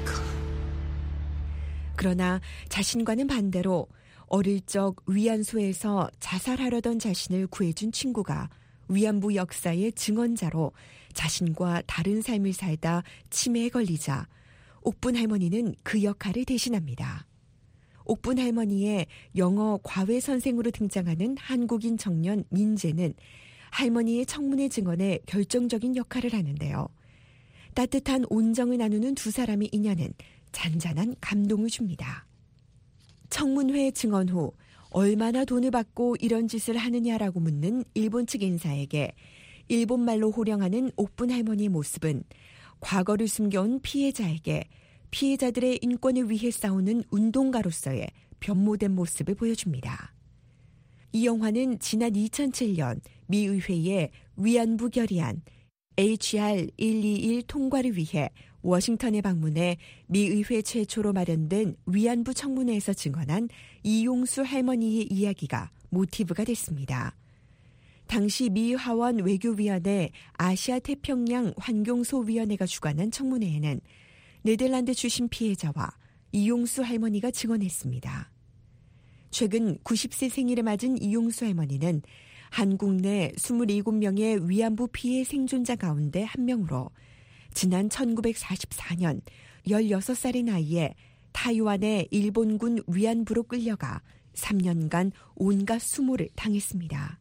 그러나 자신과는 반대로 어릴 적 위안소에서 자살하려던 자신을 구해준 친구가 위안부 역사의 증언자로 자신과 다른 삶을 살다 치매에 걸리자 옥분 할머니는 그 역할을 대신합니다. 옥분 할머니의 영어 과외 선생으로 등장하는 한국인 청년 민재는 할머니의 청문회 증언에 결정적인 역할을 하는데요. 따뜻한 온정을 나누는 두 사람의 인연은 잔잔한 감동을 줍니다. 청문회 증언 후 얼마나 돈을 받고 이런 짓을 하느냐라고 묻는 일본 측 인사에게 일본말로 호령하는 옥분 할머니의 모습은 과거를 숨겨온 피해자에게 피해자들의 인권을 위해 싸우는 운동가로서의 변모된 모습을 보여줍니다. 이 영화는 지난 2007년 미 의회의 위안부 결의안 HR 121 통과를 위해 워싱턴에 방문해 미 의회 최초로 마련된 위안부 청문회에서 증언한 이용수 할머니의 이야기가 모티브가 됐습니다. 당시 미 하원 외교위원회 아시아 태평양 환경소위원회가 주관한 청문회에는 네덜란드 출신 피해자와 이용수 할머니가 증언했습니다. 최근 90세 생일을 맞은 이용수 할머니는 한국 내 27명의 위안부 피해 생존자 가운데 한 명으로 지난 1944년 16살의 나이에 타이완의 일본군 위안부로 끌려가 3년간 온갖 수모를 당했습니다.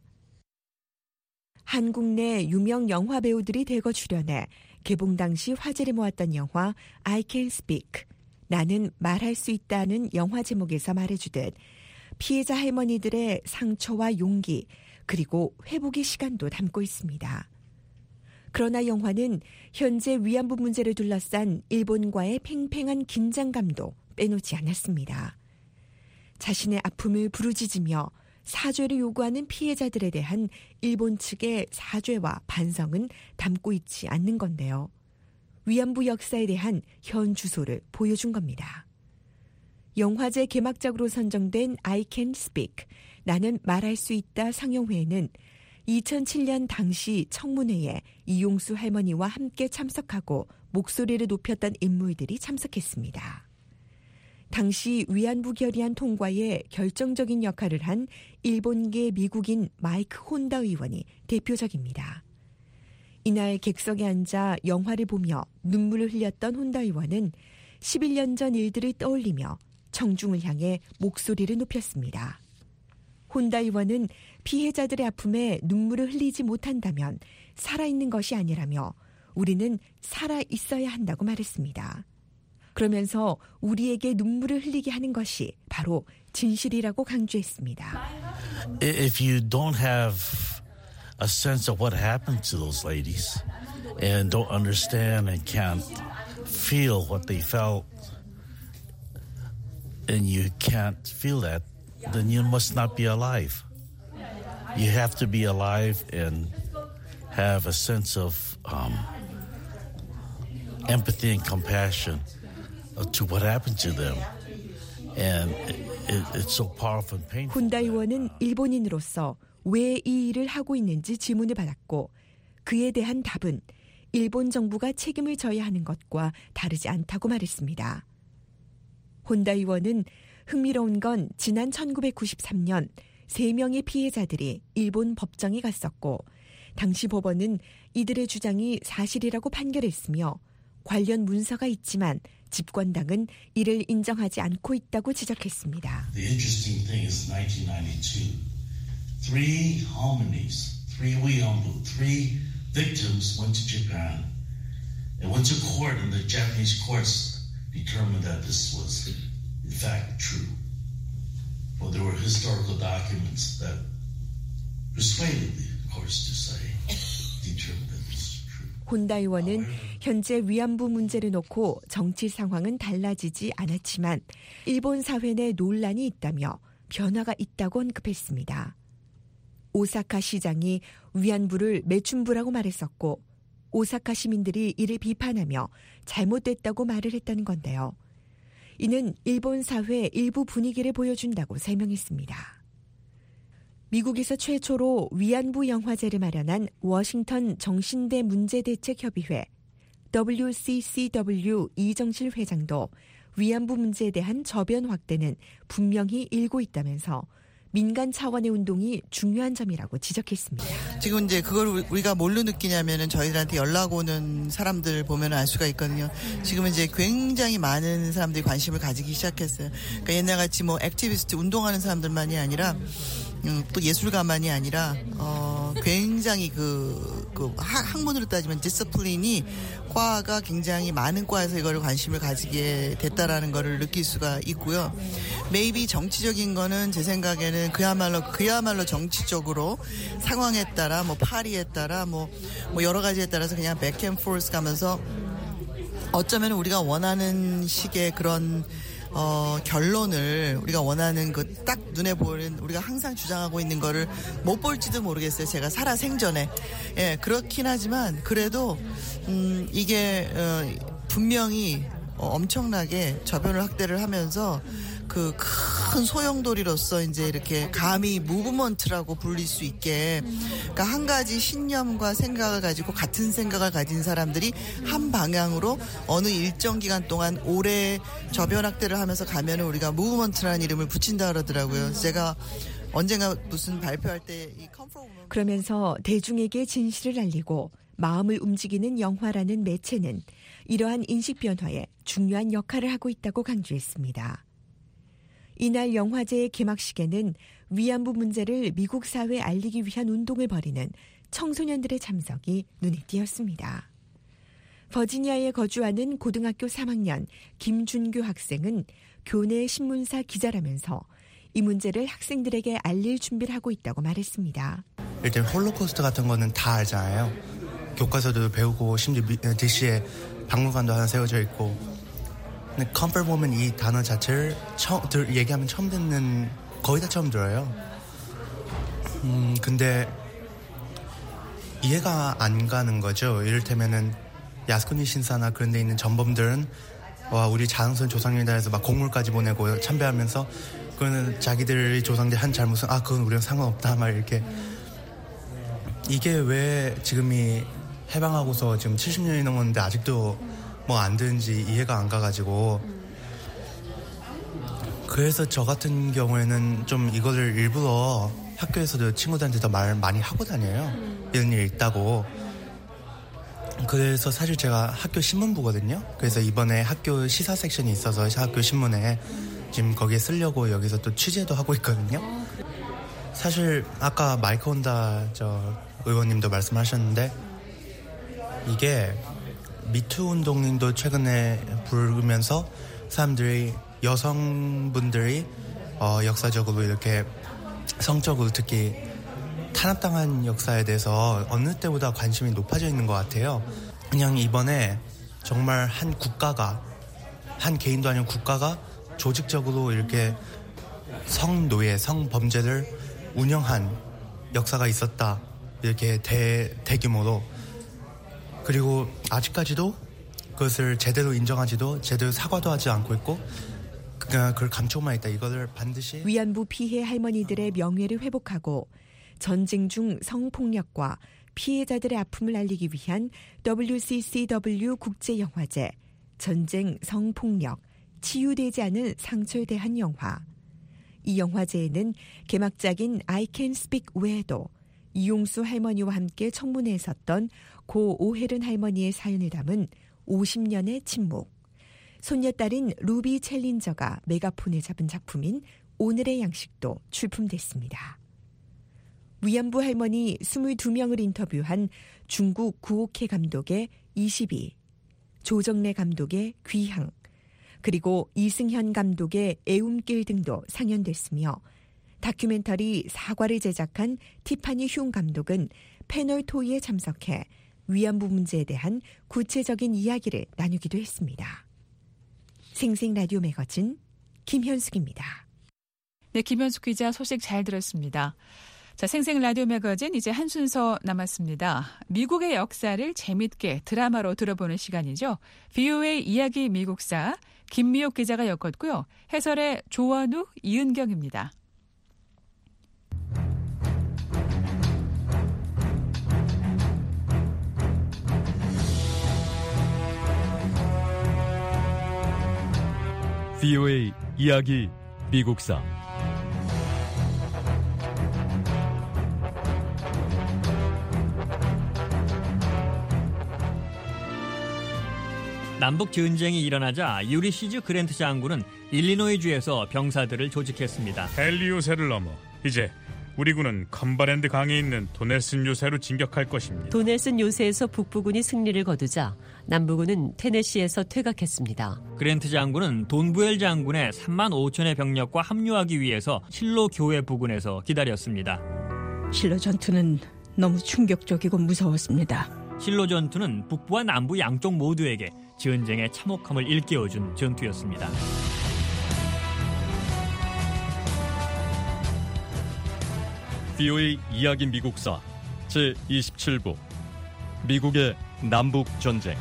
한국 내 유명 영화 배우들이 대거 출연해 개봉 당시 화제를 모았던 영화 I Can Speak, 나는 말할 수 있다는 영화 제목에서 말해주듯 피해자 할머니들의 상처와 용기 그리고 회복의 시간도 담고 있습니다. 그러나 영화는 현재 위안부 문제를 둘러싼 일본과의 팽팽한 긴장감도 빼놓지 않았습니다. 자신의 아픔을 부르짖으며 사죄를 요구하는 피해자들에 대한 일본 측의 사죄와 반성은 담고 있지 않는 건데요. 위안부 역사에 대한 현 주소를 보여준 겁니다. 영화제 개막작으로 선정된 I Can Speak, 나는 말할 수 있다 상영회에는 2007년 당시 청문회에 이용수 할머니와 함께 참석하고 목소리를 높였던 인물들이 참석했습니다. 당시 위안부 결의안 통과에 결정적인 역할을 한 일본계 미국인 마이크 혼다 의원이 대표적입니다. 이날 객석에 앉아 영화를 보며 눈물을 흘렸던 혼다 의원은 11년 전 일들을 떠올리며 청중을 향해 목소리를 높였습니다. 혼다 의원은 피해자들의 아픔에 눈물을 흘리지 못한다면 살아있는 것이 아니라며 우리는 살아있어야 한다고 말했습니다. 그러면서 우리에게 눈물을 흘리게 하는 것이 바로 진실이라고 강조했습니다. If you don't have a sense of what happened to those ladies and don't understand and can't feel what they felt and you can't feel that, then you must not be alive. You have to be alive and have a sense of empathy and compassion to what happened to them. And it's so powerful and painful. 혼다 의원은 일본인으로서 왜 이 일을 하고 있는지 질문을 받았고 그에 대한 답은 일본 정부가 책임을 져야 하는 것과 다르지 않다고 말했습니다. 혼다 의원은 흥미로운 건 지난 1993년 3명의 피해자들이 일본 법정에 갔었고 당시 법원은 이들의 주장이 사실이라고 판결했으며 관련 문서가 있지만 집권당은 이를 인정하지 않고 있다고 지적했습니다. The interesting thing is 1992. 3 hominies, 3 위안부, 3 victims went to Japan and went to court and the Japanese courts determined that this was in fact true. Well, there were historical documents that persuaded the courts to say, determined that this is true. 혼다 의원은 현재 위안부 문제를 놓고 정치 상황은 달라지지 않았지만 일본 사회 내 논란이 있다며 변화가 있다고 언급했습니다. 오사카 시장이 위안부를 매춘부라고 말했었고 오사카 시민들이 이를 비판하며 잘못됐다고 말을 했다는 건데요. 이는 일본 사회 일부 분위기를 보여준다고 설명했습니다. 미국에서 최초로 위안부 영화제를 마련한 워싱턴 정신대 문제대책협의회 WCCW 이정실 회장도 위안부 문제에 대한 저변 확대는 분명히 일고 있다면서 민간 차원의 운동이 중요한 점이라고 지적했습니다. 지금 이제 그걸 우리가 뭘로 느끼냐면은 저희들한테 연락 오는 사람들 보면 알 수가 있거든요. 지금은 이제 굉장히 많은 사람들이 관심을 가지기 시작했어요. 그러니까 옛날같이 뭐 액티비스트 운동하는 사람들만이 아니라 또 예술가만이 아니라 굉장히 학문으로 따지면 디스플린이 과가 굉장히 많은 과에서 이거를 관심을 가지게 됐다라는 거를 느낄 수가 있고요. maybe 정치적인 거는 제 생각에는 그야말로 정치적으로 상황에 따라 뭐 파리에 따라 뭐 여러 가지에 따라서 그냥 백앤포스 가면서 어쩌면 우리가 원하는 식의 그런 결론을 우리가 원하는 그 딱 눈에 보이는 우리가 항상 주장하고 있는 거를 못 볼지도 모르겠어요. 제가 살아 생전에. 예, 그렇긴 하지만 그래도 이게 분명히 엄청나게 저변을 확대를 하면서 그 큰 소용돌이로서 이제 이렇게 감히 무브먼트라고 불릴 수 있게 그러니까 한 가지 신념과 생각을 가지고 같은 생각을 가진 사람들이 한 방향으로 어느 일정 기간 동안 오래 저변 확대를 하면서 가면은 우리가 무브먼트라는 이름을 붙인다 그러더라고요. 제가 언젠가 무슨 발표할 때 이 그러면서 대중에게 진실을 알리고 마음을 움직이는 영화라는 매체는 이러한 인식 변화에 중요한 역할을 하고 있다고 강조했습니다. 이날 영화제의 개막식에는 위안부 문제를 미국 사회에 알리기 위한 운동을 벌이는 청소년들의 참석이 눈에 띄었습니다. 버지니아에 거주하는 고등학교 3학년 김준규 학생은 교내 신문사 기자라면서 이 문제를 학생들에게 알릴 준비를 하고 있다고 말했습니다. 일단 홀로코스트 같은 거는 다 알잖아요. 교과서도 배우고 심지어 DC에 박물관도 하나 세워져 있고 근데 comfort woman 이 단어 자체를 얘기하면 처음 듣는 거의 다 처음 들어요. 근데 이해가 안 가는 거죠. 이를테면은 야스쿠니 신사나 그런 데 있는 전범들은 와 우리 자랑스러운 조상님이다 해서 막 공물까지 보내고 참배하면서 그거는 자기들의 조상들 한 잘못은 그건 우리랑 상관없다 막 이렇게 이게 왜 지금이 해방하고서 지금 70년이 넘었는데 아직도 뭐 안 되는지 이해가 안 가가지고 그래서 저 같은 경우에는 좀 이거를 일부러 학교에서도 친구들한테 더 말 많이 하고 다녀요. 이런 일 있다고. 그래서 사실 제가 학교 신문부거든요. 그래서 이번에 학교 시사 섹션이 있어서 학교 신문에 지금 거기에 쓰려고 여기서 또 취재도 하고 있거든요. 사실 아까 마이크 혼다 저 의원님도 말씀하셨는데 이게 미투 운동님도 최근에 부르면서 사람들이 여성분들이 역사적으로 이렇게 성적으로 특히 탄압당한 역사에 대해서 어느 때보다 관심이 높아져 있는 것 같아요. 그냥 이번에 정말 한 국가가 한 개인도 아니고 국가가 조직적으로 이렇게 성노예, 성범죄를 운영한 역사가 있었다. 이렇게 대규모로. 그리고 아직까지도 그것을 제대로 인정하지도 제대로 사과도 하지 않고 있고 그냥 그걸 감추고만 있다. 이거를 반드시 위안부 피해 할머니들의 명예를 회복하고 전쟁 중 성폭력과 피해자들의 아픔을 알리기 위한 WCCW 국제영화제 전쟁, 성폭력, 치유되지 않은 상처에 대한 영화. 이 영화제에는 개막작인 I Can Speak 외에도 이용수 할머니와 함께 청문회에 섰던 고 오혜른 할머니의 사연을 담은 50년의 침묵, 손녀딸인 루비 챌린저가 메가폰을 잡은 작품인 오늘의 양식도 출품됐습니다. 위안부 할머니 22명을 인터뷰한 중국 구옥회 감독의 22, 조정래 감독의 귀향, 그리고 이승현 감독의 애움길 등도 상연됐으며 다큐멘터리 사과를 제작한 티파니 흉 감독은 패널 토의에 참석해 위안부 문제에 대한 구체적인 이야기를 나누기도 했습니다. 생생 라디오 매거진 김현숙입니다. 네, 김현숙 기자 소식 잘 들었습니다. 자, 생생 라디오 매거진 이제 한 순서 남았습니다. 미국의 역사를 재밌게 드라마로 들어보는 시간이죠. VOA 이야기 미국사 김미옥 기자가 엮었고요. 해설의 조원우, 이은경입니다. VOA 이야기 미국사 남북 전쟁이 일어나자 유리시즈 그랜트 장군은 일리노이주에서 병사들을 조직했습니다. 헨리 요새를 넘어 이제 우리 군은 컴버랜드 강에 있는 도넬슨 요새로 진격할 것입니다. 도넬슨 요새에서 북부군이 승리를 거두자 남부군은 테네시에서 퇴각했습니다. 그랜트 장군은 돈부엘 장군의 3만 5천의 병력과 합류하기 위해서 실로 교회 부근에서 기다렸습니다. 실로 전투는 너무 충격적이고 무서웠습니다. 실로 전투는 북부와 남부 양쪽 모두에게 전쟁의 참혹함을 일깨워준 전투였습니다. VOA 이야기 미국사 제27부 미국의 남북전쟁.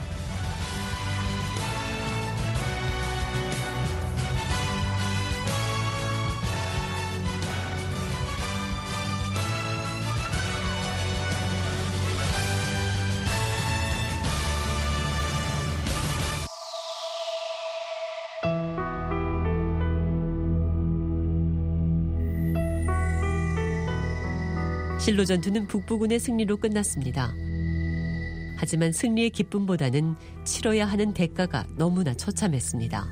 실로 전투는 북부군의 승리로 끝났습니다. 하지만 승리의 기쁨보다는 치러야 하는 대가가 너무나 처참했습니다.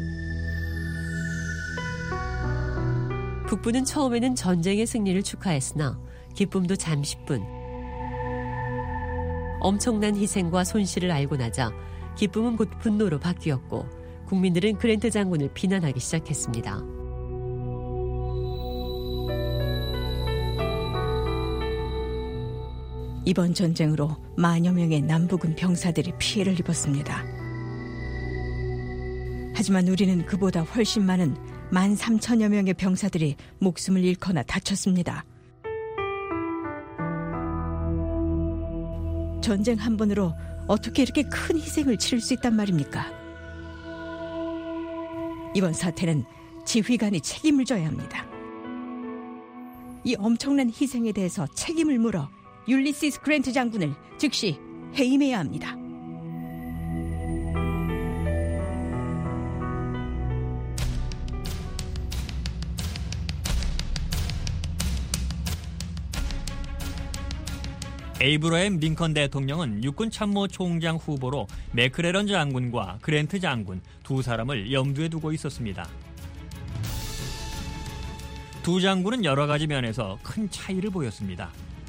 북부는 처음에는 전쟁의 승리를 축하했으나 기쁨도 잠시뿐. 엄청난 희생과 손실을 알고 나자 기쁨은 곧 분노로 바뀌었고 국민들은 그랜트 장군을 비난하기 시작했습니다. 이번 전쟁으로 만여 명의 남부군 병사들이 피해를 입었습니다. 하지만 우리는 그보다 훨씬 많은 13,000여 명의 병사들이 목숨을 잃거나 다쳤습니다. 전쟁 한 번으로 어떻게 이렇게 큰 희생을 치를 수 있단 말입니까? 이번 사태는 지휘관이 책임을 져야 합니다. 이 엄청난 희생에 대해서 책임을 물어 율리시스 그랜트 장군을 즉시 해임해야 합니다. 에이브러햄 링컨 대통령은 육군 참모총장 후보로 맥크레런 장군과 그랜트 장군 두 사람을 염두에 두고 있었습니다. 두 장군은 여러 가지 면에서 큰 차이를 보였습니다.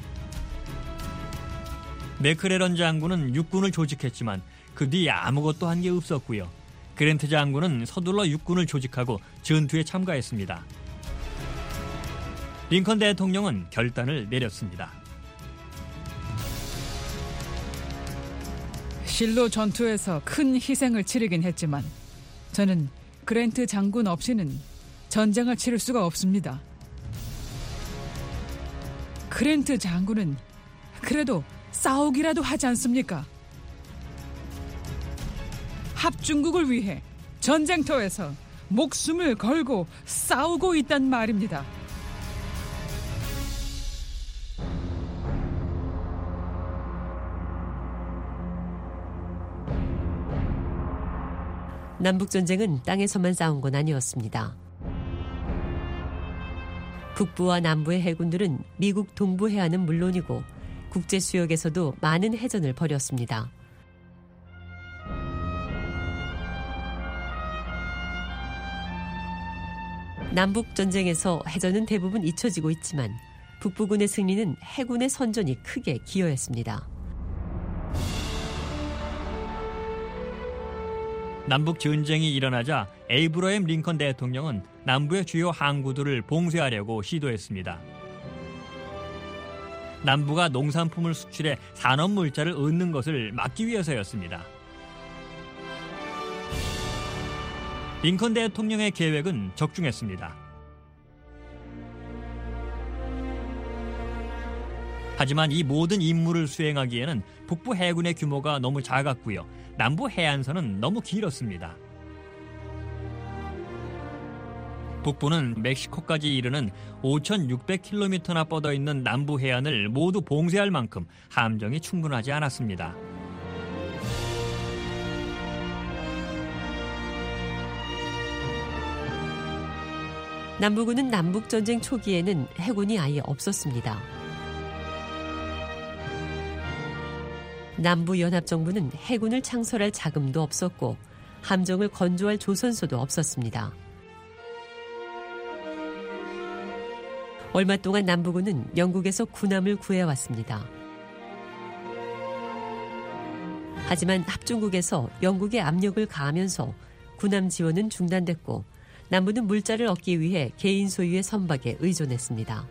맥크레런 장군은 육군을 조직했지만 그 뒤 아무것도 한 게 없었고요. 그랜트 장군은 서둘러 육군을 조직하고 전투에 참가했습니다. 링컨 대통령은 결단을 내렸습니다. 실로 전투에서 큰 희생을 치르긴 했지만 저는 그랜트 장군 없이는 전쟁을 치를 수가 없습니다. 그랜트 장군은 그래도 싸우기라도 하지 않습니까? 합중국을 위해 전쟁터에서 목숨을 걸고 싸우고 있단 말입니다. 남북전쟁은 땅에서만 싸운 건 아니었습니다. 북부와 남부의 해군들은 미국 동부 해안은 물론이고 국제 수역에서도 많은 해전을 벌였습니다. 남북전쟁에서 해전은 대부분 잊혀지고 있지만 북부군의 승리는 해군의 선전이 크게 기여했습니다. 남북 전쟁이 일어나자 에이브러햄 링컨 대통령은 남부의 주요 항구들을 봉쇄하려고 시도했습니다. 남부가 농산품을 수출해 산업 물자를 얻는 것을 막기 위해서였습니다. 링컨 대통령의 계획은 적중했습니다. 하지만 이 모든 임무를 수행하기에는 북부 해군의 규모가 너무 작았고요. 남부 해안선은 너무 길었습니다. 북부는 멕시코까지 이르는 5,600km나 뻗어 있는 남부 해안을 모두 봉쇄할 만큼 함정이 충분하지 않았습니다. 남부군은 남북전쟁 초기에는 해군이 아예 없었습니다. 남부연합정부는 해군을 창설할 자금도 없었고 함정을 건조할 조선소도 없었습니다. 얼마 동안 남부군은 영국에서 군함을 구해왔습니다. 하지만 합중국에서 영국에 압력을 가하면서 군함 지원은 중단됐고 남부는 물자를 얻기 위해 개인 소유의 선박에 의존했습니다.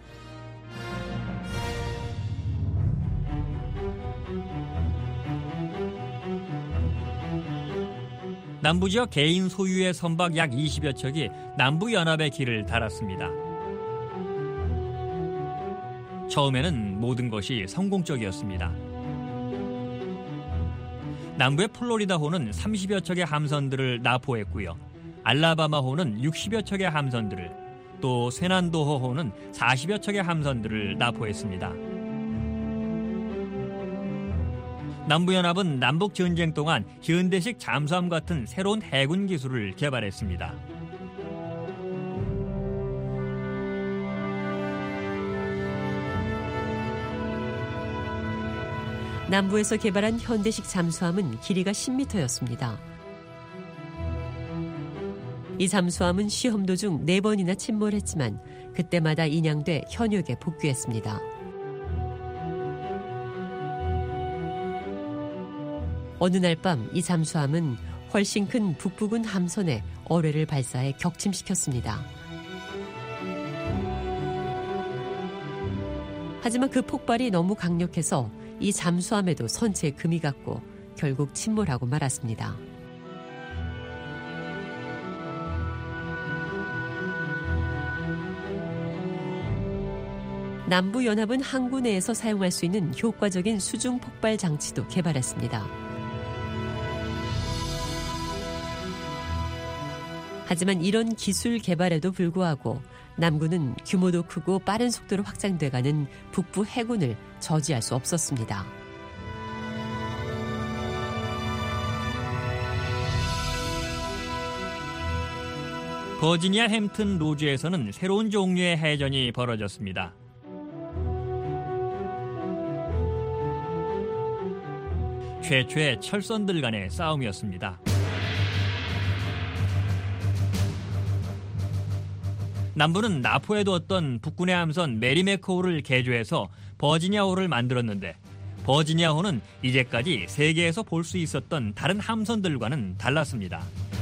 남부 지역 개인 소유의 선박 약 20여 척이 남부연합의 길을 달았습니다. 처음에는 모든 것이 성공적이었습니다. 남부의 플로리다호는 30여 척의 함선들을 납포했고요. 알라바마호는 60여 척의 함선들을, 또 쇠난도호호는 40여 척의 함선들을 납포했습니다. 남부연합은 남북전쟁 동안 현대식 잠수함 같은 새로운 해군 기술을 개발했습니다. 남부에서 개발한 현대식 잠수함은 길이가 10m였습니다. 이 잠수함은 시험 도중 4번이나 침몰했지만 그때마다 인양돼 현역에 복귀했습니다. 어느 날 밤 이 잠수함은 훨씬 큰 북부군 함선에 어뢰를 발사해 격침시켰습니다. 하지만 그 폭발이 너무 강력해서 이 잠수함에도 선체에 금이 갔고 결국 침몰하고 말았습니다. 남부연합은 항구 내에서 사용할 수 있는 효과적인 수중 폭발 장치도 개발했습니다. 하지만 이런 기술 개발에도 불구하고 남군은 규모도 크고 빠른 속도로 확장돼가는 북부 해군을 저지할 수 없었습니다. 버지니아 햄튼 로즈에서는 새로운 종류의 해전이 벌어졌습니다. 최초의 철선들 간의 싸움이었습니다. 남부는 나포에 두었던 북군의 함선 메리메크호를 개조해서 버지니아호를 만들었는데 버지니아호는 이제까지 세계에서 볼 수 있었던 다른 함선들과는 달랐습니다.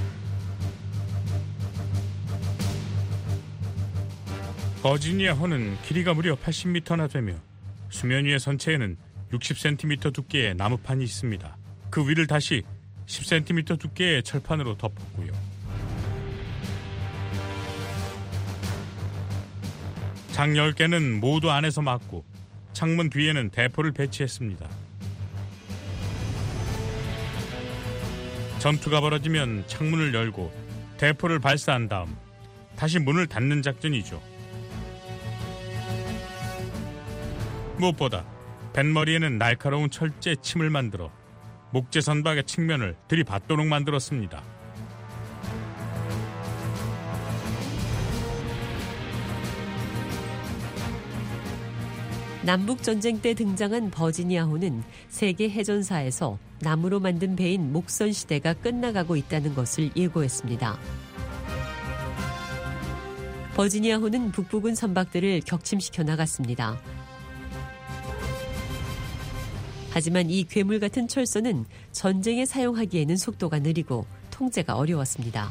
버지니아호는 길이가 무려 80m나 되며 수면 위의 선체에는 60cm 두께의 나무판이 있습니다. 그 위를 다시 10cm 두께의 철판으로 덮었고요. 장 10개는 모두 안에서 막고 창문 뒤에는 대포를 배치했습니다. 전투가 벌어지면 창문을 열고 대포를 발사한 다음 다시 문을 닫는 작전이죠. 무엇보다 뱃머리에는 날카로운 철제 침을 만들어 목재 선박의 측면을 들이받도록 만들었습니다. 남북전쟁 때 등장한 버지니아호는 세계 해전사에서 나무로 만든 배인 목선 시대가 끝나가고 있다는 것을 예고했습니다. 버지니아호는 북부군 선박들을 격침시켜 나갔습니다. 하지만 이 괴물 같은 철선은 전쟁에 사용하기에는 속도가 느리고 통제가 어려웠습니다.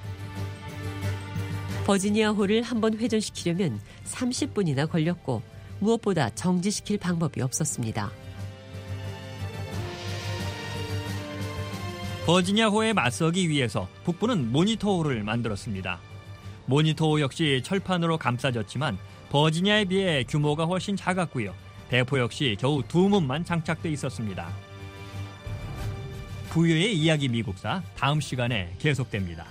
버지니아호를 한번 회전시키려면 30분이나 걸렸고 무엇보다 정지시킬 방법이 없었습니다. 버지니아호에 맞서기 위해서 북부는 모니터호를 만들었습니다. 모니터호 역시 철판으로 감싸졌지만 버지니아에 비해 규모가 훨씬 작았고요. 대포 역시 겨우 2문만 장착돼 있었습니다. 부유의 이야기 미국사 다음 시간에 계속됩니다.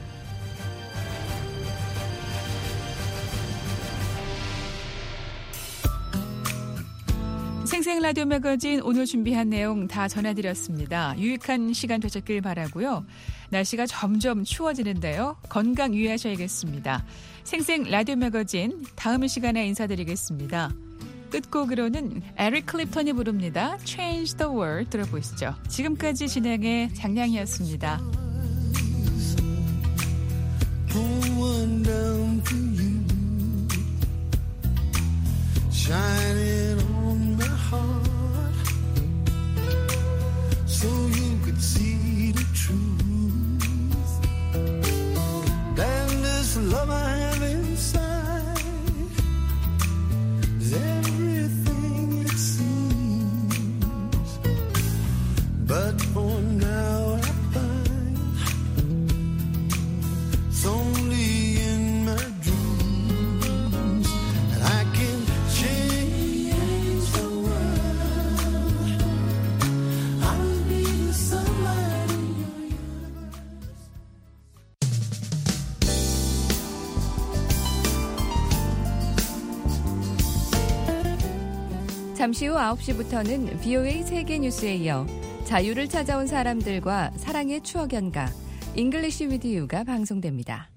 생생 라디오 매거진 오늘 준비한 내용 다 전해드렸습니다. 유익한 시간 되셨길 바라고요. 날씨가 점점 추워지는데요. 건강 유의하셔야겠습니다. 생생 라디오 매거진 다음 시간에 인사드리겠습니다. 끝곡으로는 에릭 클립턴이 부릅니다. Change the World 들어보시죠. 지금까지 진행의 장량이었습니다. Shining on my heart so you could see the truth. And this love I have inside is everything it seems. But for now I find it's only in my dreams that I can change the world. I'll be the sunlight in your universe. 잠시 후 9시부터는 VOA 세계 뉴스에 이어 자유를 찾아온 사람들과 사랑의 추억 연가 English with You가 방송됩니다.